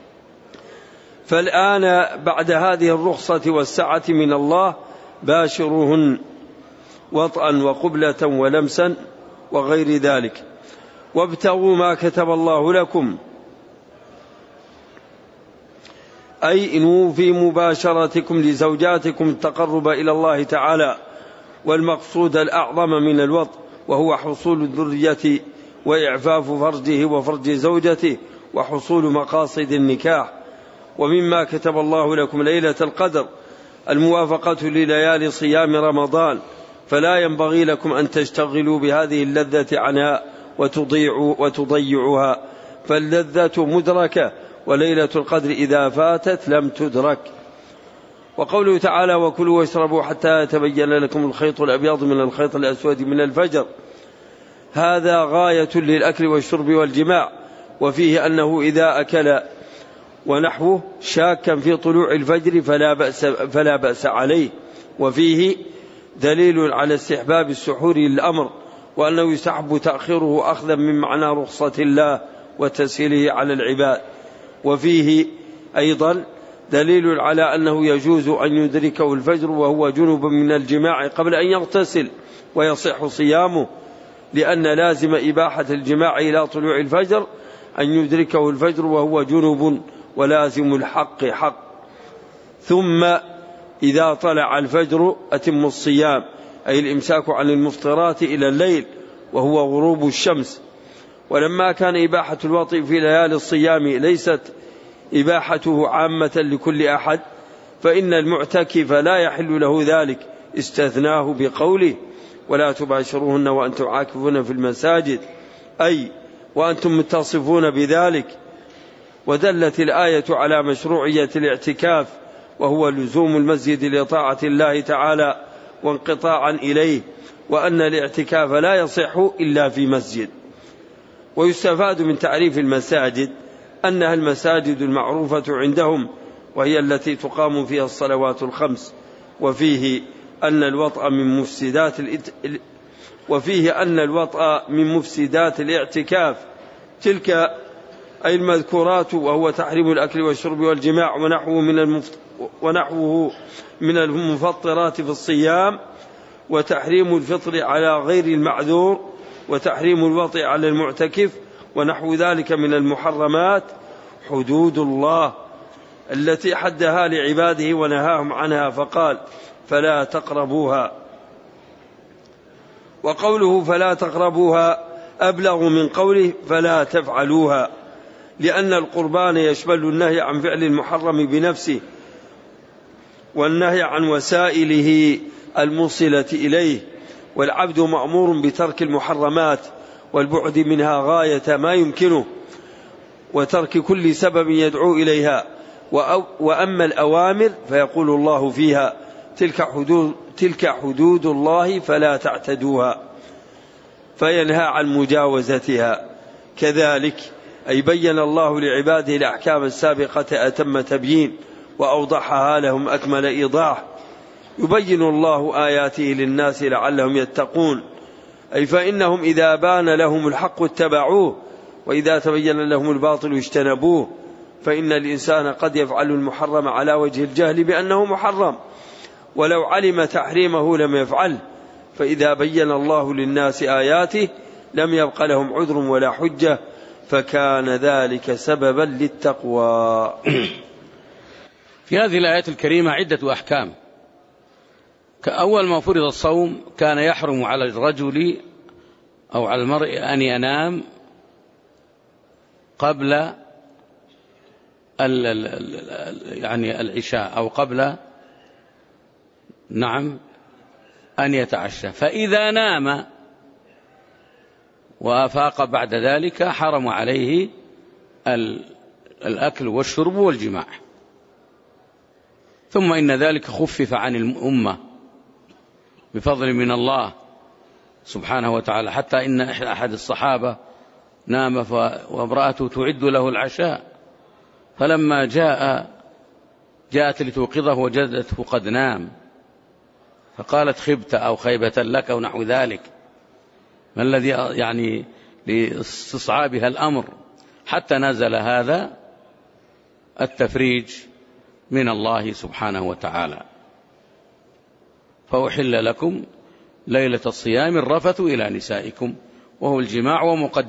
فالآن بعد هذه الرخصة والسعة من الله باشروهن وطئا وقبلة ولمسا وغير ذلك وابتغوا ما كتب الله لكم، أي إنوا في مباشرتكم لزوجاتكم التقرب إلى الله تعالى، والمقصود الأعظم من الوطء وهو حصول الذرية وإعفاف فرجه وفرج زوجته وحصول مقاصد النكاح. ومما كتب الله لكم ليلة القدر الموافقة لليالي صيام رمضان، فلا ينبغي لكم أن تشتغلوا بهذه اللذة عنها وتضيعوها، فاللذة مدركة وليلة القدر إذا فاتت لم تدرك. وقوله تعالى وكلوا واشربوا حتى يتبين لكم الخيط الأبيض من الخيط الأسود من الفجر، هذا غاية للأكل والشرب والجماع، وفيه أنه إذا أكل ونحوه شاكا في طلوع الفجر فلا بأس عليه. وفيه دليل على استحباب السحور للأمر، وأنه يستحب تأخيره أخذا من معنى رخصة الله وتسهيله على العباد. وفيه أيضا دليل على أنه يجوز أن يدركه الفجر وهو جنب من الجماع قبل أن يغتسل ويصح صيامه، لأن لازم إباحة الجماع إلى طلوع الفجر أن يدركه الفجر وهو جنب، ولازم الحق حق. ثم إذا طلع الفجر أتم الصيام، أي الإمساك عن المفطرات إلى الليل وهو غروب الشمس. ولما كان إباحة الوطء في ليالي الصيام ليست إباحته عامة لكل أحد، فإن المعتكف لا يحل له ذلك، استثناه بقوله ولا تباشروهن وأنتم عاكفون في المساجد، أي وأنتم متصفون بذلك. ودلت الآية على مشروعية الاعتكاف، وهو لزوم المسجد لطاعة الله تعالى وانقطاعا إليه، وأن الاعتكاف لا يصح إلا في مسجد. ويستفاد من تعريف المساجد أنها المساجد المعروفة عندهم، وهي التي تقام فيها الصلوات الخمس. وفيه أن الوطأ من مفسدات الاعتكاف تلك أي المذكورات، وهو تحريم الأكل والشرب والجماع ونحوه من المفطرات في الصيام، وتحريم الفطر على غير المعذور، وتحريم الوطء على المعتكف، ونحو ذلك من المحرمات حدود الله التي حدها لعباده ونهاهم عنها، فقال فلا تقربوها. وقوله فلا تقربوها أبلغ من قوله فلا تفعلوها، لأن القربان يشمل النهي عن فعل المحرم بنفسه، والنهي عن وسائله الموصلة إليه، والعبد مأمور بترك المحرمات والبعد منها غاية ما يمكنه، وترك كل سبب يدعو إليها. وأما الأوامر فيقول الله فيها تلك حدود الله فلا تعتدوها، فينهى عن مجاوزتها. كذلك أي بين الله لعباده الأحكام السابقة أتم تبيين، وأوضحها لهم أكمل إيضاح. يبين الله آياته للناس لعلهم يتقون، أي فإنهم إذا بان لهم الحق اتبعوه، وإذا تبين لهم الباطل اجتنبوه. فإن الإنسان قد يفعل المحرم على وجه الجهل بأنه محرم، ولو علم تحريمه لم يفعله، فإذا بين الله للناس آياته لم يبق لهم عذر ولا حجة، فكان ذلك سببا للتقوى. في هذه الآيات الكريمة عدة أحكام. كأول ما فرض الصوم كان يحرم على الرجل أو على المرء أن ينام قبل يعني العشاء، أو قبل أن يتعشى. فإذا نام وأفاق بعد ذلك حرم عليه الأكل والشرب والجماع. ثم إن ذلك خفف عن الأمة بفضل من الله سبحانه وتعالى، حتى إن أحد الصحابة نام وامرأته تعد له العشاء، فلما جاءت لتوقظه وجدته قد نام، فقالت خبت أو خيبة لك أو نحو ذلك، ما الذي يعني لاستصعابها الأمر، حتى نزل هذا التفريج من الله سبحانه وتعالى. فأحل لكم ليلة الصيام الرفث إلى نسائكم، وهو الجماع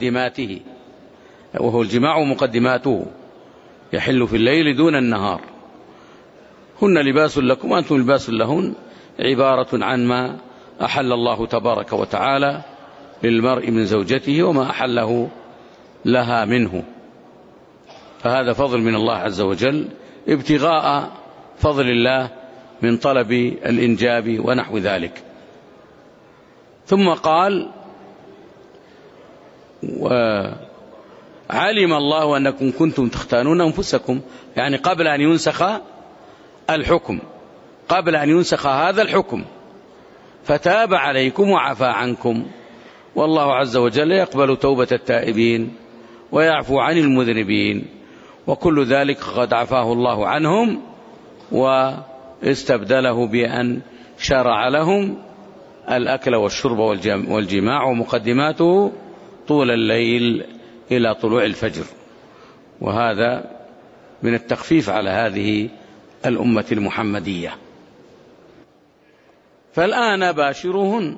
ومقدماته يحل في الليل دون النهار، هن لباس لكم وأنتم لباس لهن، عبارة عن ما أحل الله تبارك وتعالى للمرء من زوجته وما أحله لها منه. فهذا فضل من الله عز وجل، ابتغاء فضل الله من طلب الإنجاب ونحو ذلك. ثم قال وعلم الله أنكم كنتم تختانون أنفسكم، يعني قبل أن ينسخ الحكم قبل أن ينسخ هذا الحكم، فتاب عليكم وعفى عنكم، والله عز وجل يقبل توبة التائبين ويعفو عن المذنبين، وكل ذلك قد عفاه الله عنهم واستبدله بأن شرع لهم الأكل والشرب والجماع ومقدماته طول الليل إلى طلوع الفجر، وهذا من التخفيف على هذه الأمة المحمدية. فالآن باشروهن،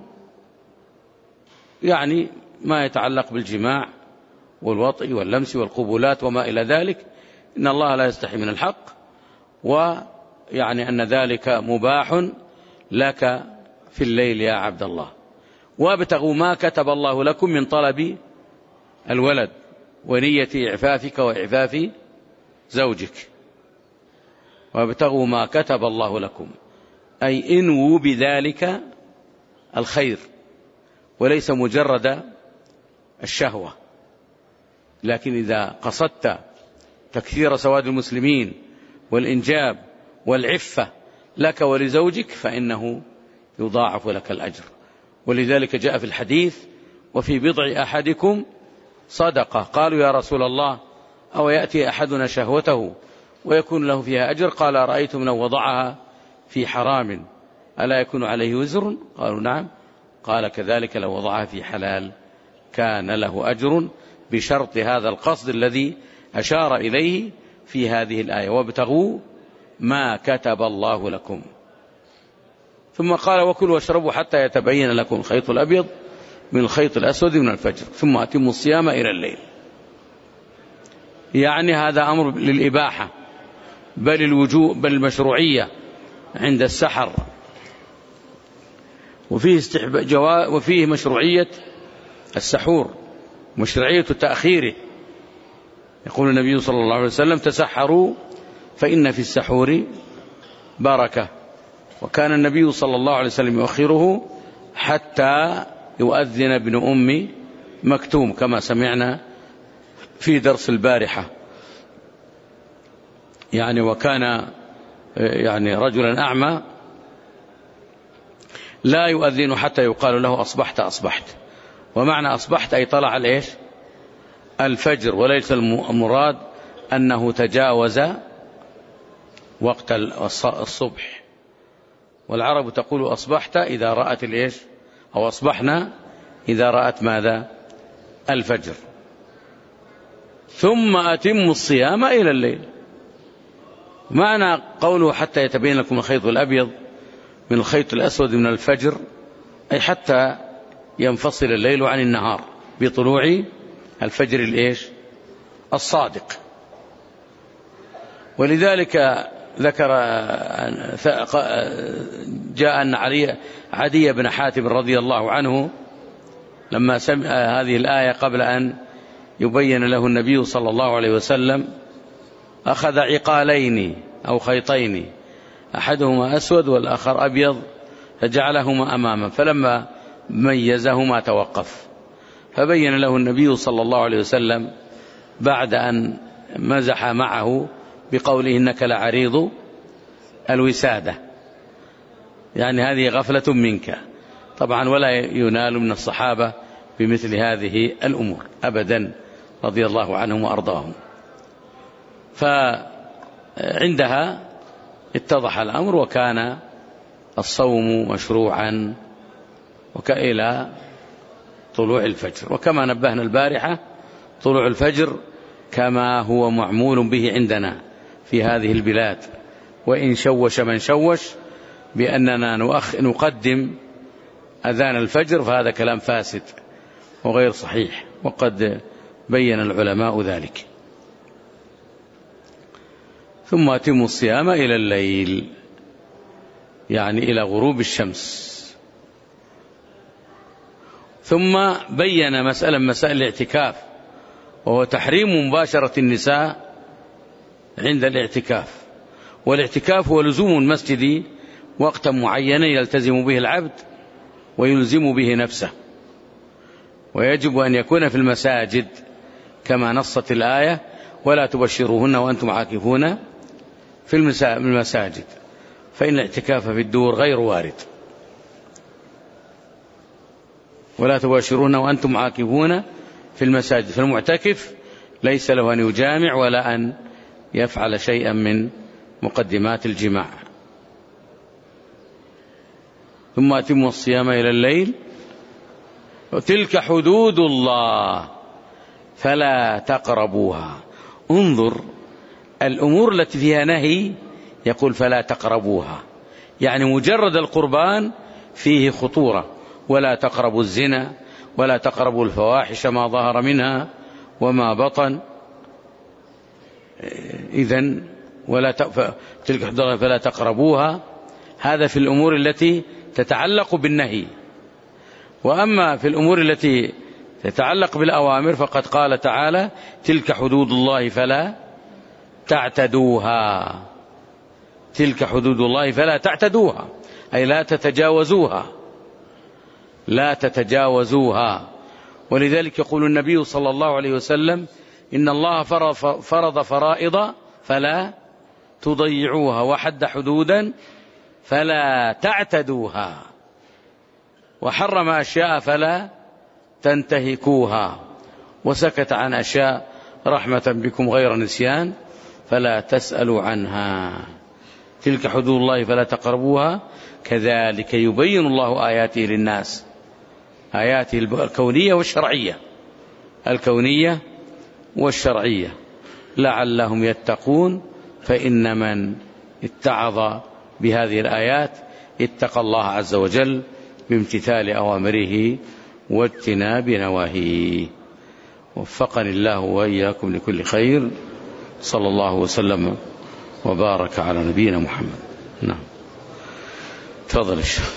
يعني ما يتعلق بالجماع والوطء واللمس والقبولات وما إلى ذلك، إن الله لا يستحي من الحق، ويعني أن ذلك مباح لك في الليل يا عبد الله. وابتغوا ما كتب الله لكم من طلب الولد ونية إعفافك وإعفاف زوجك. وابتغوا ما كتب الله لكم، أي انووا بذلك الخير، وليس مجرد الشهوة، لكن إذا قصدت تكثير سواد المسلمين والإنجاب والعفة لك ولزوجك فإنه يضاعف لك الأجر. ولذلك جاء في الحديث: وفي بضع أحدكم صدقة. قالوا: يا رسول الله، أو يأتي أحدنا شهوته ويكون له فيها أجر؟ قال: رأيتم لو وضعها في حرام ألا يكون عليه وزر؟ قالوا: نعم. قال: كذلك لو وضعها في حلال كان له أجر، بشرط هذا القصد الذي أشار إليه في هذه الآية: وابتغوا ما كتب الله لكم. ثم قال: وكلوا واشربوا حتى يتبين لكم الخيط الأبيض من الخيط الأسود من الفجر ثم أتموا الصيام إلى الليل. يعني هذا أمر للإباحة، بل الوجوب، بل المشروعية عند السحر، وفيه مشروعية السحور، مشروعية تأخيره. يقول النبي صلى الله عليه وسلم: تسحروا فإن في السحور بركة. وكان النبي صلى الله عليه وسلم يؤخره حتى يؤذن ابن أم مكتوم كما سمعنا في درس البارحة. يعني وكان رجلا أعمى لا يؤذن حتى يقال له: أصبحت أصبحت. ومعنى أصبحت أي طلع الإيش؟ الفجر، وليس المراد أنه تجاوز وقت الصبح. والعرب تقول: أصبحت إذا رأت الإيش؟ أو أصبحنا إذا رأت ماذا؟ الفجر. ثم أتموا الصيام إلى الليل. معنى قوله: حتى يتبين لكم الخيط الأبيض من الخيط الأسود من الفجر، أي حتى ينفصل الليل عن النهار بطلوع الفجر الإيش؟ الصادق. ولذلك ذكر جاء أن عدي بن حاتم رضي الله عنه لما سمع هذه الآية قبل أن يبين له النبي صلى الله عليه وسلم أخذ عقالين أو خيطين، أحدهما أسود والآخر أبيض، فجعلهما أمامه، فلما ميزهما توقف، فبين له النبي صلى الله عليه وسلم بعد أن مزح معه بقوله: إنك لعريض الوسادة، يعني هذه غفلة منك. طبعا ولا ينال من الصحابة بمثل هذه الأمور أبدا، رضي الله عنهم وأرضاهم. فعندها اتضح الأمر، وكان الصوم مشروعا وإلى طلوع الفجر. وكما نبهنا البارحة، طلوع الفجر كما هو معمول به عندنا في هذه البلاد، وإن شوش من شوش بأننا نقدم أذان الفجر، فهذا كلام فاسد وغير صحيح، وقد بين العلماء ذلك. ثم أتموا الصيام إلى الليل، يعني إلى غروب الشمس. ثم بين مسائل الاعتكاف، وهو تحريم مباشرة النساء عند الاعتكاف. والاعتكاف هو لزوم المسجد وقتا معينا يلتزم به العبد ويلزم به نفسه، ويجب أن يكون في المساجد كما نصت الآية: ولا تبشروهن وأنتم عاكفون في المساجد. فإن الاعتكاف في الدور غير وارد. ولا تباشرون وأنتم عاكفون في المساجد، فالمعتكف ليس له أن يجامع ولا أن يفعل شيئا من مقدمات الجماع. ثم أتموا الصيام إلى الليل وتلك حدود الله فلا تقربوها. انظر الأمور التي فيها نهي يقول فلا تقربوها، يعني مجرد القربان فيه خطورة. ولا تقربوا الزنا ولا تقربوا الفواحش ما ظهر منها وما بطن. إذن تلك حدود الله فلا تقربوها، هذا في الأمور التي تتعلق بالنهي. وأما في الأمور التي تتعلق بالأوامر فقد قال تعالى تلك حدود الله فلا تعتدوها. تلك حدود الله فلا تعتدوها، أي لا تتجاوزوها، لا تتجاوزوها. ولذلك يقول النبي صلى الله عليه وسلم إن الله فرض فرائض فلا تضيعوها، وحد حدودا فلا تعتدوها، وحرم أشياء فلا تنتهكوها، وسكت عن أشياء رحمة بكم غير نسيان فلا تسألوا عنها. تلك حدود الله فلا تقربوها كذلك يبين الله آياته للناس، آياته الكونية والشرعية، الكونية والشرعية لعلهم يتقون. فإن من اتعظ بهذه الآيات اتقى الله عز وجل بامتثال أوامره واجتناب نواهيه. وفقني الله وإياكم لكل خير. صلى الله وسلم وبارك على نبينا محمد. نعم تفضل الشيخ.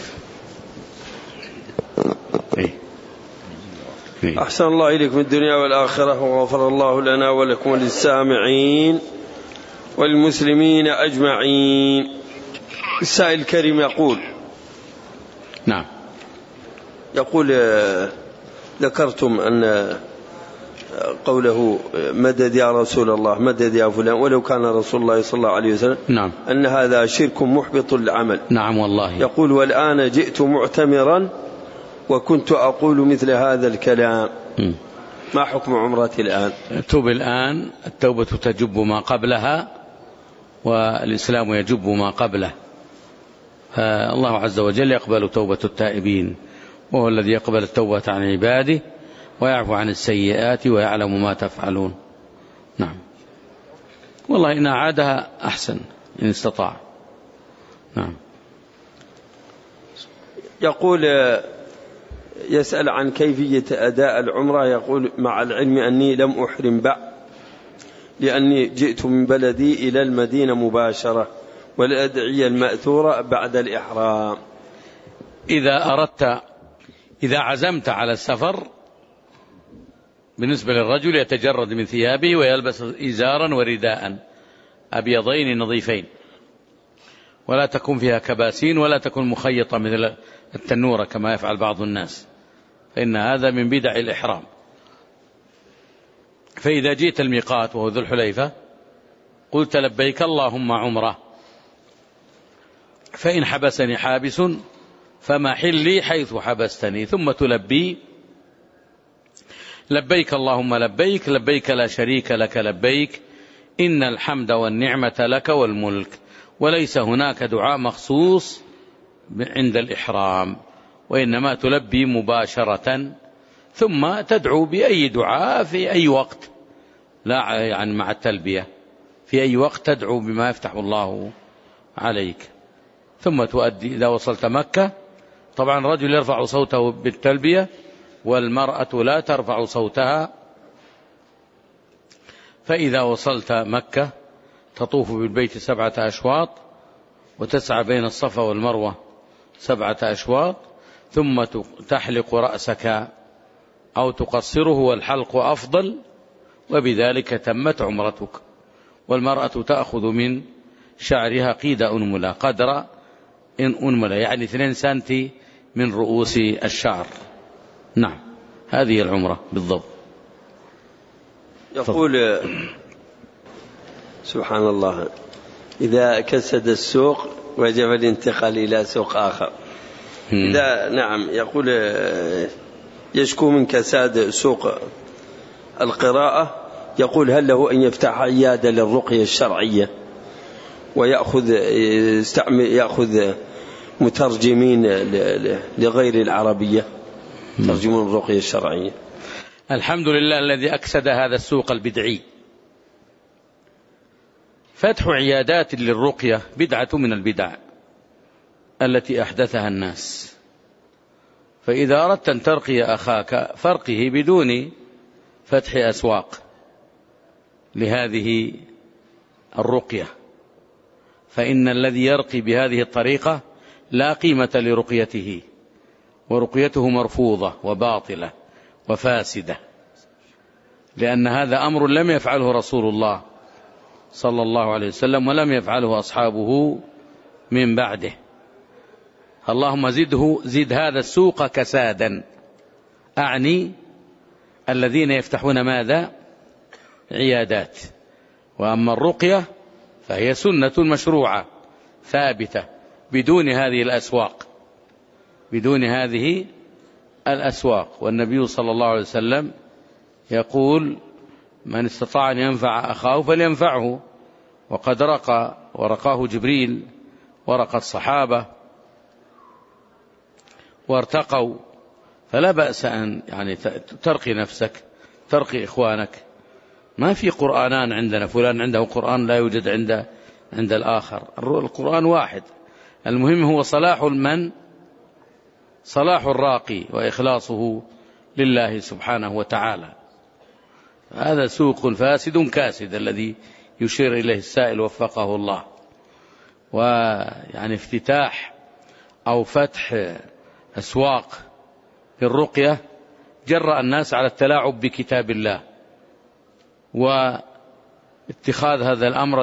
أحسن الله إليكم الدنيا والآخرة، وغفر الله لنا ولكم وللسامعين والمسلمين أجمعين. السائل الكريم يقول نعم يقول ذكرتم أن قوله مدد يا رسول الله مدد يا فلان ولو كان رسول الله صلى الله عليه وسلم نعم أن هذا شرك محبط للعمل. نعم والله. يقول والآن جئت معتمرا وكنت أقول مثل هذا الكلام، ما حكم عمرتي الآن؟ توب الآن، التوبة تجب ما قبلها والإسلام يجب ما قبله. الله عز وجل يقبل توبة التائبين، وهو الذي يقبل التوبة عن عباده ويعفو عن السيئات ويعلم ما تفعلون. نعم والله إن أعادها أحسن إن استطاع. نعم. يقول يسأل عن كيفية أداء العمرة، يقول مع العلم أني لم أحرم بعد لأني جئت من بلدي إلى المدينة مباشرة، والأدعية المأثورة بعد الإحرام. إذا عزمت على السفر بالنسبة للرجل يتجرد من ثيابه ويلبس إزارا ورداء أبيضين نظيفين، ولا تكون فيها كباسين ولا تكون مخيطة مثل التنورة كما يفعل بعض الناس، فإن هذا من بدع الإحرام. فإذا جئت الميقات وهو ذو الحليفة قلت لبيك اللهم عمرة، فإن حبسني حابس فما حلي حيث حبستني، ثم تلبي لبيك اللهم لبيك لبيك لا شريك لك لبيك إن الحمد والنعمة لك والملك. وليس هناك دعاء مخصوص عند الإحرام، وإنما تلبي مباشرة ثم تدعو بأي دعاء في أي وقت، لا يعني مع التلبية، في أي وقت تدعو بما يفتح الله عليك. ثم تؤدي إذا وصلت مكة. طبعا الرجل يرفع صوته بالتلبية والمرأة لا ترفع صوتها. فإذا وصلت مكة تطوف بالبيت 7 أشواط وتسعى بين الصفا والمروة 7 أشواط، ثم تحلق رأسك أو تقصره، والحلق أفضل، وبذلك تمت عمرتك. والمرأة تأخذ من شعرها قيد أنملة قدر أنملة، يعني 2 سنتي من رؤوس الشعر. نعم هذه العمرة بالضبط. يقول سبحان الله إذا كسد السوق وجب الانتقال إلى سوق آخر. إذا نعم يقول يشكو من كساد سوق القراءة، يقول هل له أن يفتح عيادة للرقية الشرعية ويأخذ مترجمين لغير العربية ترجمون الرقية الشرعية؟ الحمد لله الذي أكسد هذا السوق البدعي. فتح عيادات للرقية بدعة من البدع التي أحدثها الناس. فإذا أردت أن ترقي أخاك فارقه بدون فتح أسواق لهذه الرقية، فإن الذي يرقي بهذه الطريقة لا قيمة لرقيته، ورقيته مرفوضة وباطلة وفاسدة، لأن هذا أمر لم يفعله رسول الله صلى الله عليه وسلم ولم يفعله أصحابه من بعده. اللهم زد هذا السوق كسادا، أعني الذين يفتحون ماذا؟ عيادات. وأما الرقية فهي سنة مشروعة ثابتة بدون هذه الأسواق. والنبي صلى الله عليه وسلم يقول من استطاع أن ينفع أخاه فلينفعه، وقد ورقاه جبريل ورقى الصحابة وارتقوا، فلا بأس أن ترقي نفسك، ترقي إخوانك. ما في قرآنان عندنا، فلان عنده قرآن لا يوجد عند الآخر، القرآن واحد. المهم هو صلاح الراقي وإخلاصه لله سبحانه وتعالى. هذا سوق فاسد كاسد الذي يشير إليه السائل وفقه الله. افتتاح أو فتح أسواق للرقية جرأ الناس على التلاعب بكتاب الله واتخاذ هذا الأمر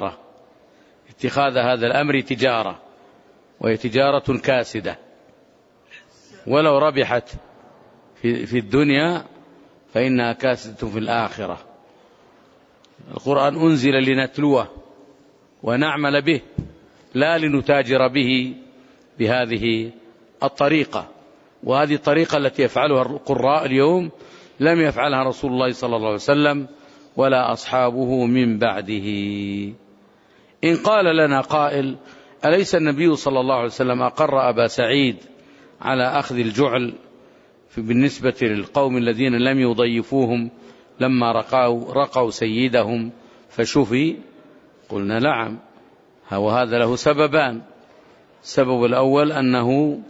تجارة، وهي تجارة كاسدة، ولو ربحت في الدنيا فإنها كاسدة في الآخرة. القرآن أنزل لنتلوه ونعمل به، لا لنتاجر به بهذه الطريقة. وهذه الطريقة التي يفعلها القراء اليوم لم يفعلها رسول الله صلى الله عليه وسلم ولا أصحابه من بعده. إن قال لنا قائل أليس النبي صلى الله عليه وسلم أقر أبا سعيد على أخذ الجعل بالنسبة للقوم الذين لم يضيفوهم لما رقوا سيدهم فشفي؟ قلنا نعم، وهذا له سببان. السبب الأول أنهم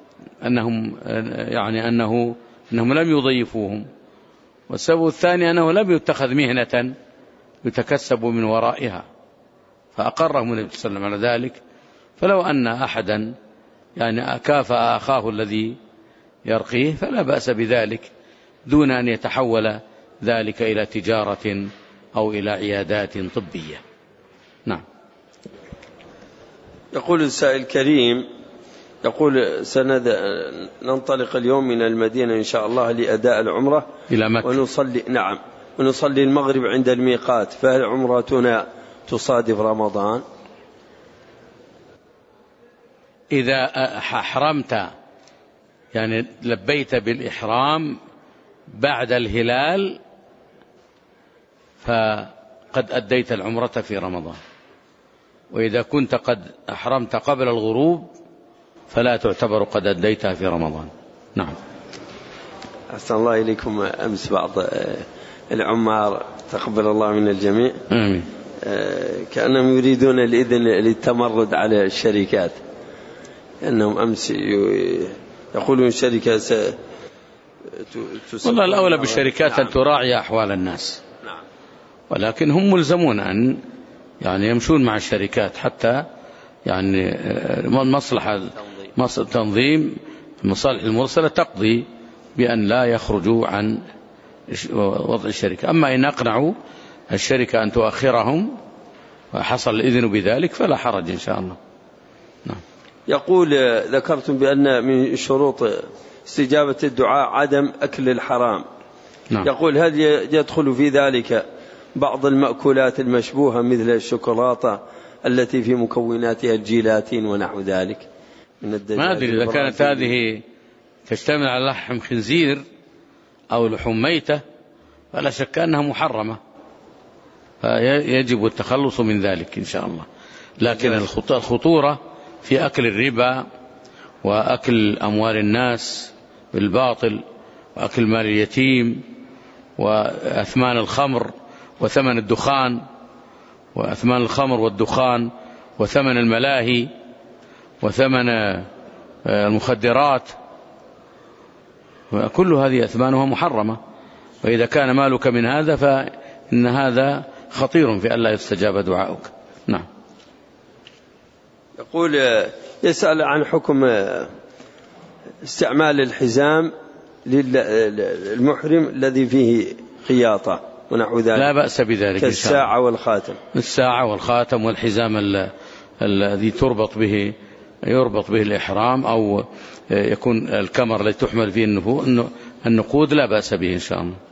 لم يضيفوهم، والسبب الثاني أنه لم يتخذ مهنة يتكسب من ورائها، فأقرهم النبي صلى الله عليه وسلم على ذلك. فلو أن أحدا كافأ أخاه الذي يرقيه فلا بأس بذلك، دون أن يتحول ذلك إلى تجارة أو إلى عيادات طبية. نعم. يقول السائل الكريم، يقول ننطلق اليوم من المدينة إن شاء الله لأداء العمرة إلى مكة، ونصلي المغرب عند الميقات، فهل عمرتنا تصادف رمضان؟ إذا أحرمت لبيت بالإحرام بعد الهلال فقد أديت العمرة في رمضان، وإذا كنت قد أحرمت قبل الغروب فلا تعتبر قد أديتها في رمضان. نعم. أحسن الله إليكم. أمس بعض العمار تقبل الله من الجميع آمين كأنهم يريدون الإذن للتمرد على الشركات، أنهم أمس يقولون الشركة والله الأولى بالشركات أن تراعي أحوال الناس، ولكن هم ملزمون أن يمشون مع الشركات حتى مصلحة تنظيم المصالح المرسلة تقضي بأن لا يخرجوا عن وضع الشركة. أما إن أقنعوا الشركة أن تؤخرهم وحصل الإذن بذلك فلا حرج إن شاء الله. نعم. يقول ذكرتم بأن من شروط استجابة الدعاء عدم أكل الحرام. نعم. يقول هل يدخل في ذلك بعض المأكولات المشبوهة مثل الشوكولاتة التي في مكوناتها الجيلاتين ونحو ذلك من الدجاج؟ ما أدري إذا كانت هذه تشتمل على لحم خنزير أو لحوم ميتة فلا شك أنها محرمة، فيجب التخلص من ذلك إن شاء الله. لكن الخطورة في أكل الربا وأكل أموال الناس بالباطل وأكل مال اليتيم وأثمان الخمر وثمن الدخان، وأثمان الخمر والدخان وثمن الملاهي وثمن المخدرات، كل هذه أثمانها محرمة. وإذا كان مالك من هذا فإن هذا خطير في ألا يستجاب دعاؤك. نعم. يقول يسأل عن حكم استعمال الحزام للمحرم الذي فيه خياطة ونحو ذلك. لا بأس بذلك، كالساعة والخاتم. الساعة والخاتم والحزام الذي يربط به الإحرام، أو يكون الكمر الذي تحمل فيه النقود، لا بأس به إن شاء الله،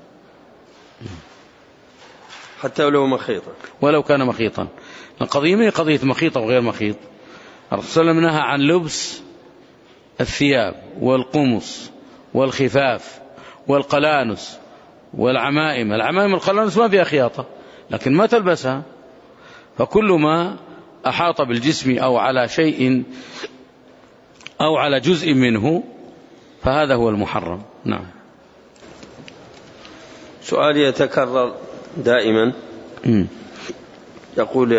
حتى ولو مخيطا، ولو كان مخيطا. القضية ما هي قضية مخيطة وغير مخيط. الرسول صلى الله عليه وسلم نهى عن لبس الثياب والقمص والخفاف والقلانس والعمائم. العمائم والقلانس ما فيها خياطة لكن ما تلبسها، فكل ما أحاط بالجسم أو على شيء أو على جزء منه فهذا هو المحرم. نعم. سؤال يتكرر دائما، يقول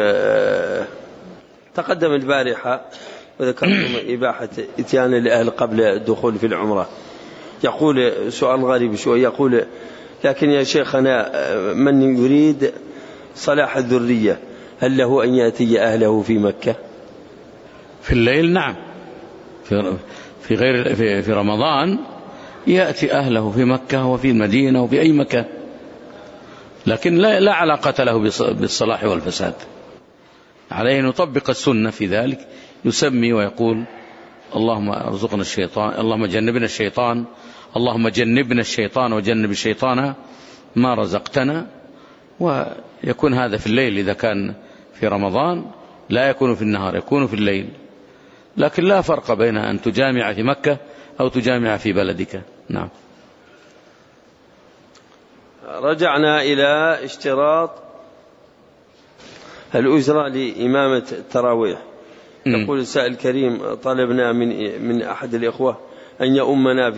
تقدم البارحة وذكرتم إباحة إتيان الأهل قبل الدخول في العمرة. يقول سؤال غريب شوي، يقول لكن يا شيخنا من يريد صلاح الذرية هل له أن يأتي أهله في مكة في الليل؟ نعم، في رمضان يأتي أهله في مكة وفي المدينة وفي أي مكان، لكن لا علاقة له بالصلاح والفساد. عليه أن يطبق السنة في ذلك، يسمي ويقول اللهم ارزقنا الشيطان، اللهم جنبنا الشيطان، اللهم جنبنا الشيطان وجنب الشيطان ما رزقتنا. ويكون هذا في الليل إذا كان في رمضان، لا يكون في النهار، يكون في الليل. لكن لا فرق بين أن تجامع في مكة أو تجامع في بلدك. نعم. رجعنا إلى اشتراط الأجرة لإمامة التراويح. يقول السائل الكريم طلبنا من أحد الإخوة أن يؤمنا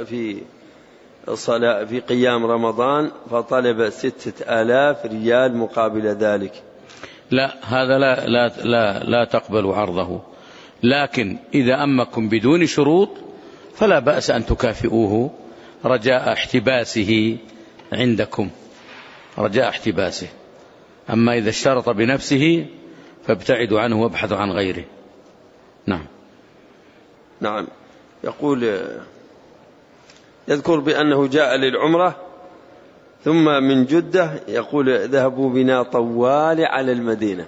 في قيام رمضان، فطلب 6000 ريال مقابل ذلك. لا، هذا لا تقبل عرضه، لكن إذا أمكم بدون شروط فلا بأس أن تكافئوه رجاء احتباسه عندكم، رجاء احتباسه. أما إذا اشترط بنفسه فابتعدوا عنه وابحثوا عن غيره. نعم. نعم. يقول يذكر بأنه جاء للعمرة ثم من جدة يقول ذهبوا بنا طوال على المدينة،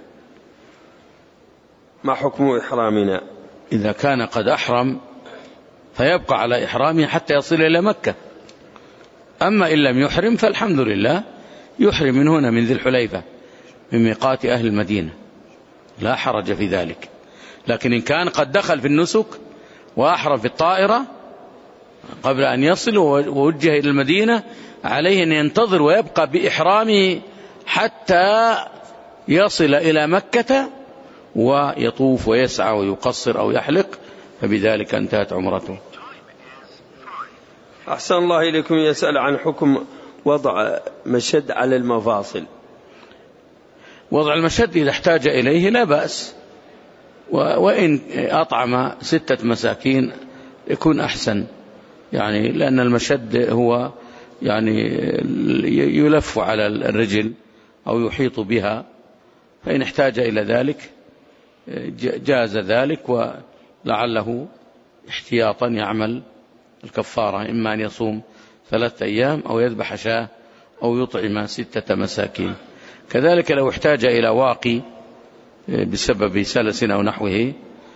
ما حكم إحرامنا؟ إذا كان قد أحرم فيبقى على إحرامه حتى يصل إلى مكة. أما إن لم يحرم فالحمد لله، يحرم من هنا من ذي الحليفة من ميقات أهل المدينة، لا حرج في ذلك. لكن إن كان قد دخل في النسك وأحرم في الطائرة قبل أن يصل ووجه إلى المدينة، عليه أن ينتظر ويبقى بإحرامه حتى يصل إلى مكة ويطوف ويسعى ويقصر أو يحلق، فبذلك انتهت عمرته. أحسن الله إليكم. يسأل عن حكم وضع مشد على المفاصل. وضع المشد إذا احتاج إليه لا بأس، وإن أطعم 6 مساكين يكون أحسن، يعني لأن المشد هو يعني يلف على الرجل أو يحيط بها، فإن احتاج إلى ذلك جاز ذلك، ولعله احتياطا يعمل الكفارة، إما أن يصوم 3 أيام أو يذبح شاة أو يطعم 6 مساكين. كذلك لو احتاج إلى واقي بسبب سلس أو نحوه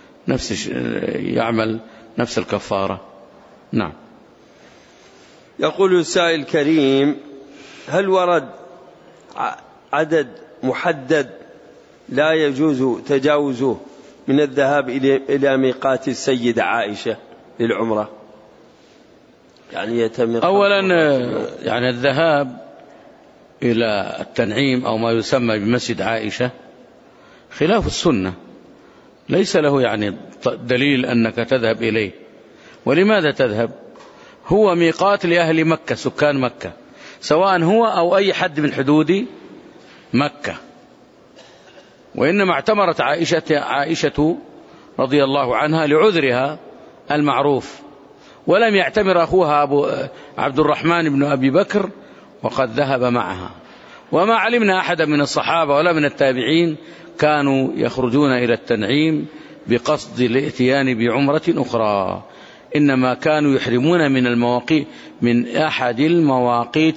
يعمل نفس الكفارة. نعم. يقول السائل الكريم هل ورد عدد محدد لا يجوز تجاوزه من الذهاب إلى ميقات السيدة عائشة للعمرة؟ يعني يتم أولا يعني الذهاب إلى التنعيم أو ما يسمى بمسجد عائشة خلاف السنة، ليس له يعني دليل أنك تذهب إليه. ولماذا تذهب؟ هو ميقات لأهل مكة، سكان مكة، سواء هو أو أي حد من حدود مكة. وإنما اعتمرت عائشة رضي الله عنها لعذرها المعروف، ولم يعتمر أخوها عبد الرحمن بن أبي بكر وقد ذهب معها. وما علمنا أحدا من الصحابة ولا من التابعين كانوا يخرجون إلى التنعيم بقصد الاتيان بعمرة أخرى، إنما كانوا يحرمون من أحد المواقيت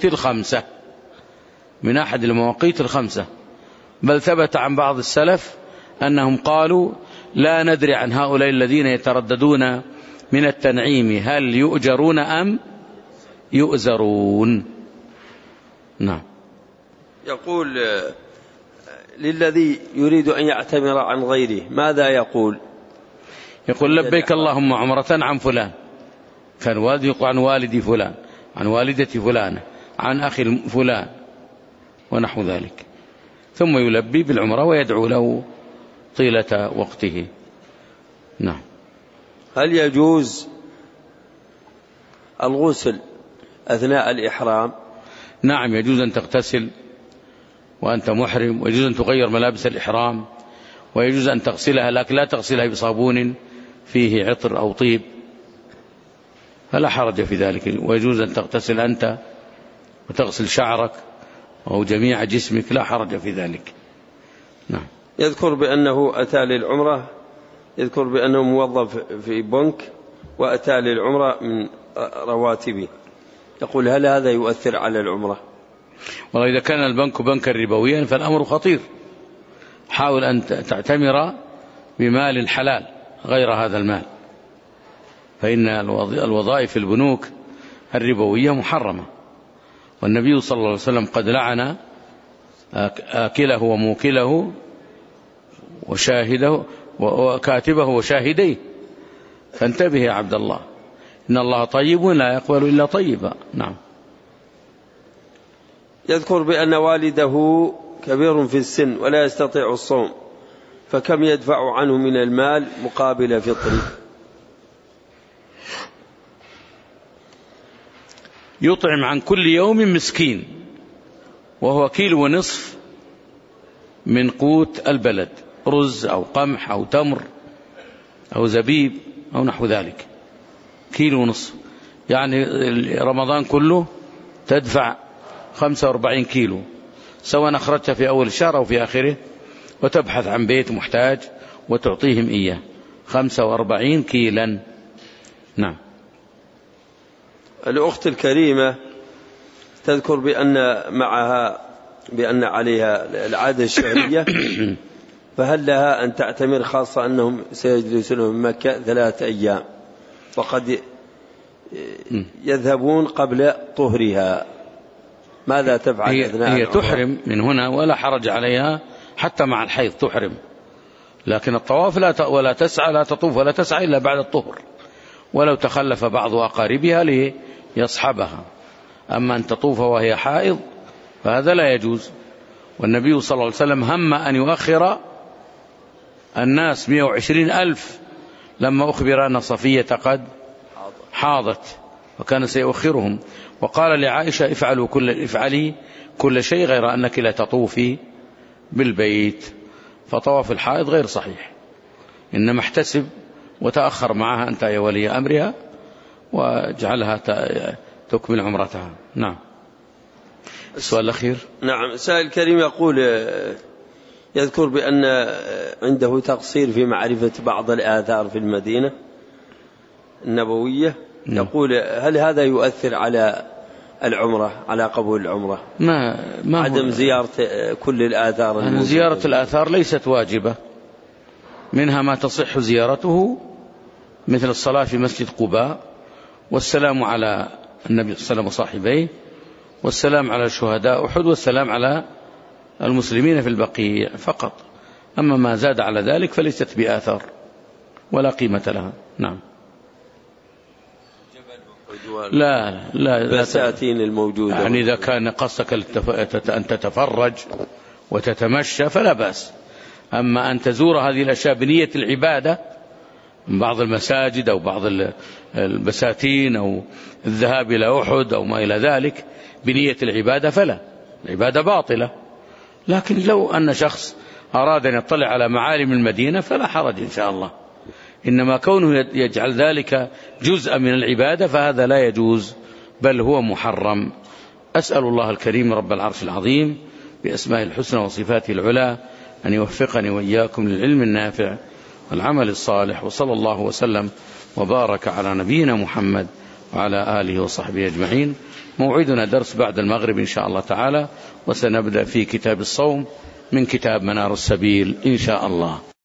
الخمسة. بل ثبت عن بعض السلف أنهم قالوا لا ندري عن هؤلاء الذين يترددون من التنعيم هل يؤجرون أم يؤزرون. نعم. يقول للذي يريد أن يعتمر عن غيره ماذا يقول؟ يقول لبيك اللهم عمرة عن فلان، كان والدي عن والدي فلان، عن والدتي فلانة، عن أخي فلان ونحو ذلك، ثم يلبي بالعمرة ويدعو له طيلة وقته. نعم. هل يجوز الغسل أثناء الإحرام؟ نعم يجوز أن تغتسل وأنت محرم، ويجوز أن تغير ملابس الإحرام، ويجوز أن تغسلها، لكن لا تغسلها بصابون فيه عطر أو طيب، فلا حرج في ذلك. ويجوز أن تغتسل أنت وتغسل شعرك أو جميع جسمك، لا حرج في ذلك. نعم. يذكر بأنه أتى للعمرة، يذكر بأنه موظف في بنك وأتى للعمرة من رواتبه، يقول هل هذا يؤثر على العمرة؟ والله إذا كان البنك بنكا ربويا فالأمر خطير. حاول أن تعتمر بمال حلال غير هذا المال، فإن الوظائف في البنوك الربوية محرمة، والنبي صلى الله عليه وسلم قد لعن آكله وموكله وشاهده وكاتبه وشاهديه، فانتبه يا عبد الله، إن الله طيب لا يقبل إلا طيبا. نعم. يذكر بأن والده كبير في السن ولا يستطيع الصوم، فكم يدفع عنه من المال مقابل فطره؟ يطعم عن كل يوم مسكين، وهو 1.5 كيلو من قوت البلد، رز أو قمح أو تمر أو زبيب أو نحو ذلك، 1.5 كيلو. يعني رمضان كله تدفع 45 كيلو، سواء أخرجت في أول الشهر أو في آخره، وتبحث عن بيت محتاج وتعطيهم إياه، 45 كيلا. نعم. الأخت الكريمة تذكر بأن عليها العادة الشهرية، فهل لها أن تعتمر، خاصة أنهم سيجلسون من مكة 3 أيام وقد يذهبون قبل طهرها، ماذا تفعل؟ هي تحرم من هنا ولا حرج عليها، حتى مع الحيض تحرم، لكن الطواف ولا تسعى، لا تطوف ولا تسعى إلا بعد الطهر، ولو تخلف بعض أقاربها ليصحبها. أما أن تطوف وهي حائض فهذا لا يجوز. والنبي صلى الله عليه وسلم هم أن يؤخر الناس 120,000 لما أخبر أن صفية قد حاضت، وكان سيؤخرهم، وقال لعائشة افعلي كل شيء غير أنك لا تطوفي بالبيت. فطواف الحائض غير صحيح، إنما احتسب وتأخر معها أنت يا ولي أمرها واجعلها تكمل عمرتها. نعم. السؤال الأخير. نعم. سائل كريم يقول، يذكر بأن عنده تقصير في معرفة بعض الآثار في المدينة النبوية، يقول هل هذا يؤثر على العمرة، على قبول العمرة؟ ما عدم زيارة كل الآثار. يعني زيارة الآثار ليست واجبة، منها ما تصح زيارته مثل الصلاة في مسجد قباء، والسلام على النبي صلى الله عليه وسلم وصاحبيه، والسلام على شهداء أحد، والسلام على المسلمين في البقيع فقط. أما ما زاد على ذلك فليست بآثار ولا قيمة لها. نعم. لا بساتين الموجودة، يعني إذا كان قصدك أن تتفرج وتتمشى فلا بأس. أما أن تزور هذه الأشياء بنية العبادة من بعض المساجد أو بعض البساتين أو الذهاب إلى أحد أو ما إلى ذلك بنية العبادة فلا، العبادة باطلة. لكن لو أن شخص أراد أن يطلع على معالم المدينة فلا حرج إن شاء الله. إنما كونه يجعل ذلك جزءا من العبادة فهذا لا يجوز، بل هو محرم. أسأل الله الكريم رب العرش العظيم بأسماء الحسنى وصفاته العلى أن يوفقني وإياكم للعلم النافع والعمل الصالح، وصلى الله وسلم وبارك على نبينا محمد وعلى آله وصحبه أجمعين. موعدنا درس بعد المغرب إن شاء الله تعالى، وسنبدأ في كتاب الصوم من كتاب منار السبيل إن شاء الله.